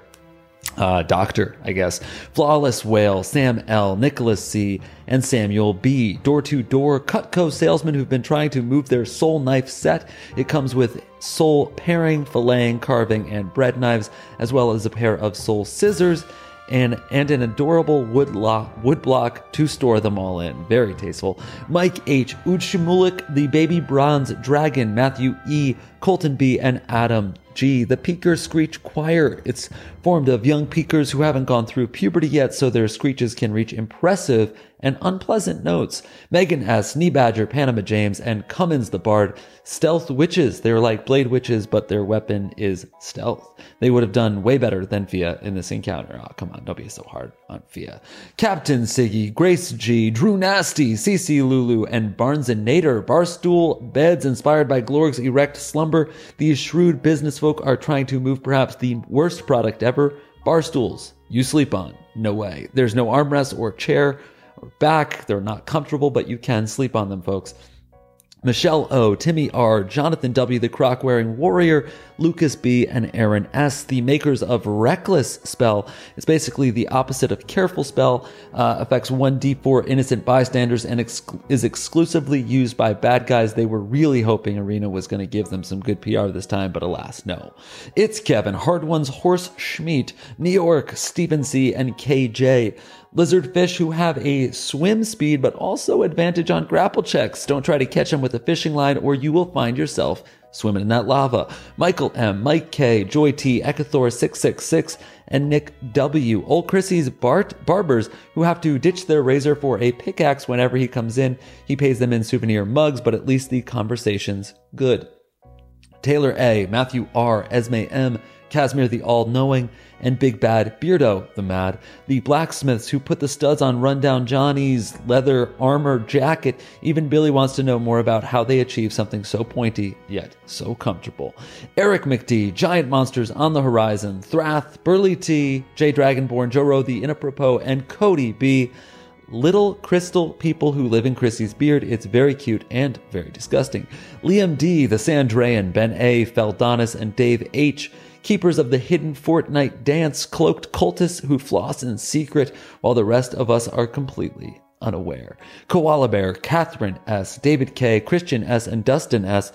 doctor, I guess. Flawless Whale, Sam L., Nicholas C., and Samuel B. Door-to-door Cutco salesmen who've been trying to move their soul knife set. It comes with soul paring, filleting, carving, and bread knives, as well as a pair of soul scissors and an adorable wood block to store them all in. Very tasteful. Mike H., Udshimulik, the Baby Bronze Dragon, Matthew E., Colton B., and Adam G. The Peaker Screech Choir. It's formed of young peakers who haven't gone through puberty yet, so their screeches can reach impressive and unpleasant notes. Megan S., Knee Badger, Panama James, and Cummins the Bard. Stealth witches. They're like blade witches, but their weapon is stealth. They would have done way better than Fia in this encounter. Oh, come on, don't be so hard on Fia. Captain Siggy, Grace G., Drew Nasty, CC Lulu, and Barnes and Nader. Barstool beds inspired by Glorg's erect slumber. These shrewd business folk are trying to move perhaps the worst product ever, bar stools. You sleep on. No way. There's no armrest or chair or back. They're not comfortable, but you can sleep on them, folks. Michelle O., Timmy R., Jonathan W., the croc-wearing warrior, Lucas B., and Aaron S., the makers of Reckless Spell. It's basically the opposite of Careful Spell, affects 1d4 innocent bystanders, and is exclusively used by bad guys. They were really hoping Arena was going to give them some good PR this time, but alas, no. It's Kevin, Hard Ones, Horse Schmidt, New York, Stephen C., and KJ. Lizardfish who have a swim speed but also advantage on grapple checks. Don't try to catch them with a fishing line or you will find yourself swimming in that lava. Michael M., Mike K., Joy T., Ekathor666, and Nick W. Old Chrissy's barbers who have to ditch their razor for a pickaxe whenever he comes in. He pays them in souvenir mugs, but at least the conversation's good. Taylor A., Matthew R., Esme M., Casimir the All-Knowing, and Big Bad Beardo the Mad, the blacksmiths who put the studs on Rundown Johnny's leather armor jacket. Even Billy wants to know more about how they achieve something so pointy, yet so comfortable. Eric McD, Giant Monsters on the Horizon, Thrath, Burley T, J Dragonborn, Joro the Inapropos, and Cody B. Little crystal people who live in Chrissy's beard. It's very cute and very disgusting. Liam D, the Sandrayan, Ben A, Feldonis, and Dave H, keepers of the hidden Fortnite dance, cloaked cultists who floss in secret while the rest of us are completely unaware. Koala Bear, Catherine S, David K, Christian S, and Dustin S.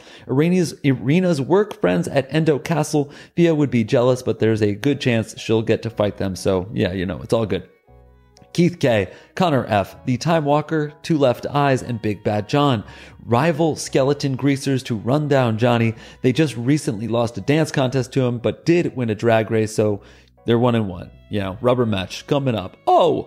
Irina's work friends at Endo Castle. Fia would be jealous, but there's a good chance she'll get to fight them, so yeah, you know, it's all good. Keith K, Connor F, the Time Walker, Two Left Eyes, and Big Bad John. Rival skeleton greasers to run down Johnny. They just recently lost a dance contest to him, but did win a drag race, so they're 1-1. You know, rubber match coming up. Oh,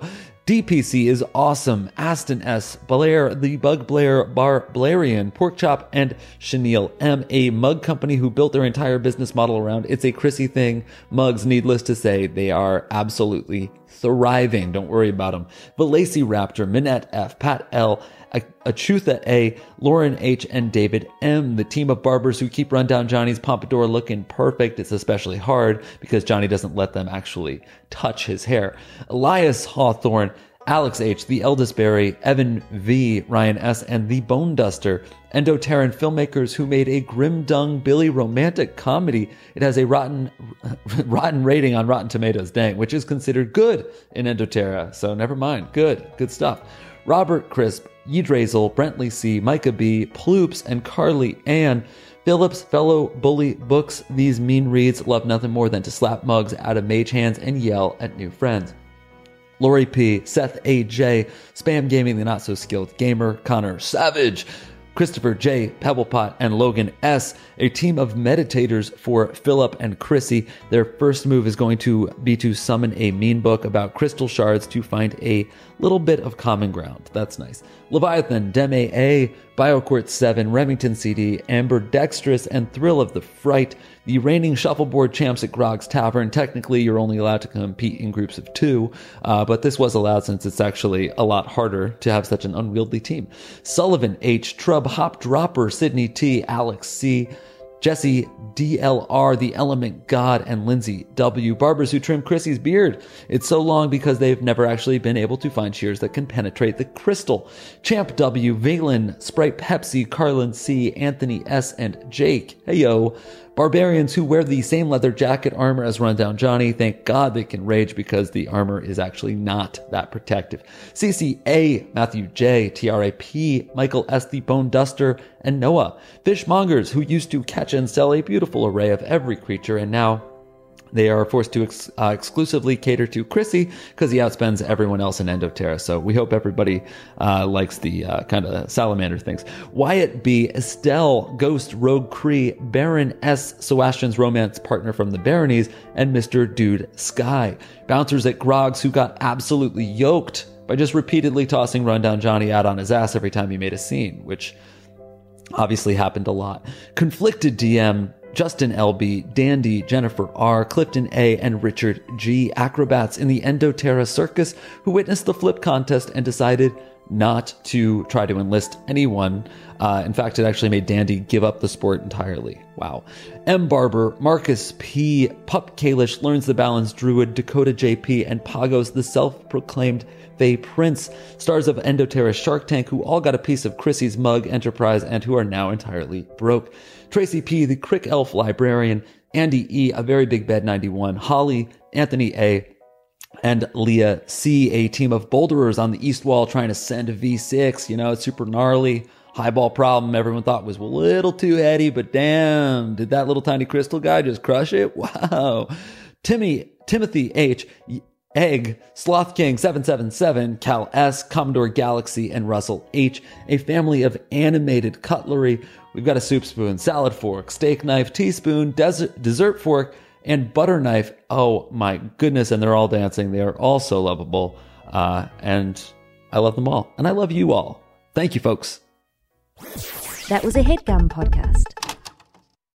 DPC is awesome. Aston S, Blair, the Bug Blair, Bar Blarian, Porkchop, and Chenille M, a mug company who built their entire business model around It's a Chrissy Thing. Mugs, needless to say, they are absolutely thriving. Don't worry about them. Valacy Raptor, Minette F, Pat L, Achutha A, Lauren H, and David M, the team of barbers who keep Rundown Johnny's pompadour looking perfect. It's especially hard because Johnny doesn't let them actually touch his hair. Elias Hawthorne, Alex H, the Eldest Berry, Evan V, Ryan S, and the Bone Duster. Endoterran filmmakers who made a grim dung Billy romantic comedy. It has a rotten rating on Rotten Tomatoes, dang, which is considered good in Endoterra. So never mind. Good stuff. Robert Crisp, Yedrazel, Brentley C, Micah B, Ploops, and Carly Ann. Phillips, fellow bully books. These mean reads love nothing more than to slap mugs out of mage hands and yell at new friends. Lori P, Seth A.J, Spam Gaming, the not-so-skilled gamer, Connor Savage, Christopher J, Pebblepot, and Logan S, a team of meditators for Philip and Chrissy. Their first move is going to be to summon a mean book about crystal shards to find a little bit of common ground. That's nice. Leviathan, Deme A, BioQuart 7, Remington CD, Amber Dextrous, and Thrill of the Fright, the reigning shuffleboard champs at Grog's Tavern. Technically, you're only allowed to compete in groups of 2, but this was allowed since it's actually a lot harder to have such an unwieldy team. Sullivan H, Trub Hop Dropper, Sydney T, Alex C, Jesse DLR, The Element God, and Lindsay W. Barbers who trim Chrissy's beard. It's so long because they've never actually been able to find shears that can penetrate the crystal. Champ W, Valen, Sprite Pepsi, Carlin C, Anthony S, and Jake. Heyo. Barbarians who wear the same leather jacket armor as Rundown Johnny. Thank God they can rage because the armor is actually not that protective. CCA, Matthew J, TRAP, Michael S, the Bone Duster, and Noah. Fishmongers who used to catch and sell a beautiful array of every creature, and now they are forced to exclusively cater to Chrissy because he outspends everyone else in Endoterra. So we hope everybody likes the kind of salamander things. Wyatt B, Estelle, Ghost, Rogue Cree, Baron S, Sebastian's romance partner from the Baronies, and Mr. Dude Sky. Bouncers at Grog's who got absolutely yoked by just repeatedly tossing Rundown Johnny out on his ass every time he made a scene, which obviously happened a lot. Conflicted DM, Justin LB, Dandy, Jennifer R, Clifton A, and Richard G, acrobats in the Endoterra Circus who witnessed the flip contest and decided not to try to enlist anyone. In fact, it actually made Dandy give up the sport entirely. Wow. M. Barber, Marcus P, Pup Kalish, Learns the Balance Druid, Dakota JP, and Pagos, the self-proclaimed Fae Prince, stars of Endoterra Shark Tank, who all got a piece of Chrissy's mug enterprise and who are now entirely broke. Tracy P, the Crick Elf Librarian, Andy E, a very big bed 91, Holly, Anthony A, and Leah C, a team of boulderers on the east wall trying to send a V6. You know, it's super gnarly. Highball problem everyone thought was a little too heady, but damn, did that little tiny crystal guy just crush it? Wow. Timothy H, Egg, Sloth King 777, Cal S, Commodore Galaxy, and Russell H, a family of animated cutlery. We've got a soup spoon, salad fork, steak knife, teaspoon, dessert fork, and butter knife. Oh my goodness, and they're all dancing. They are all so lovable, and I love them all, and I love you all. Thank you, folks. That was a HeadGum podcast.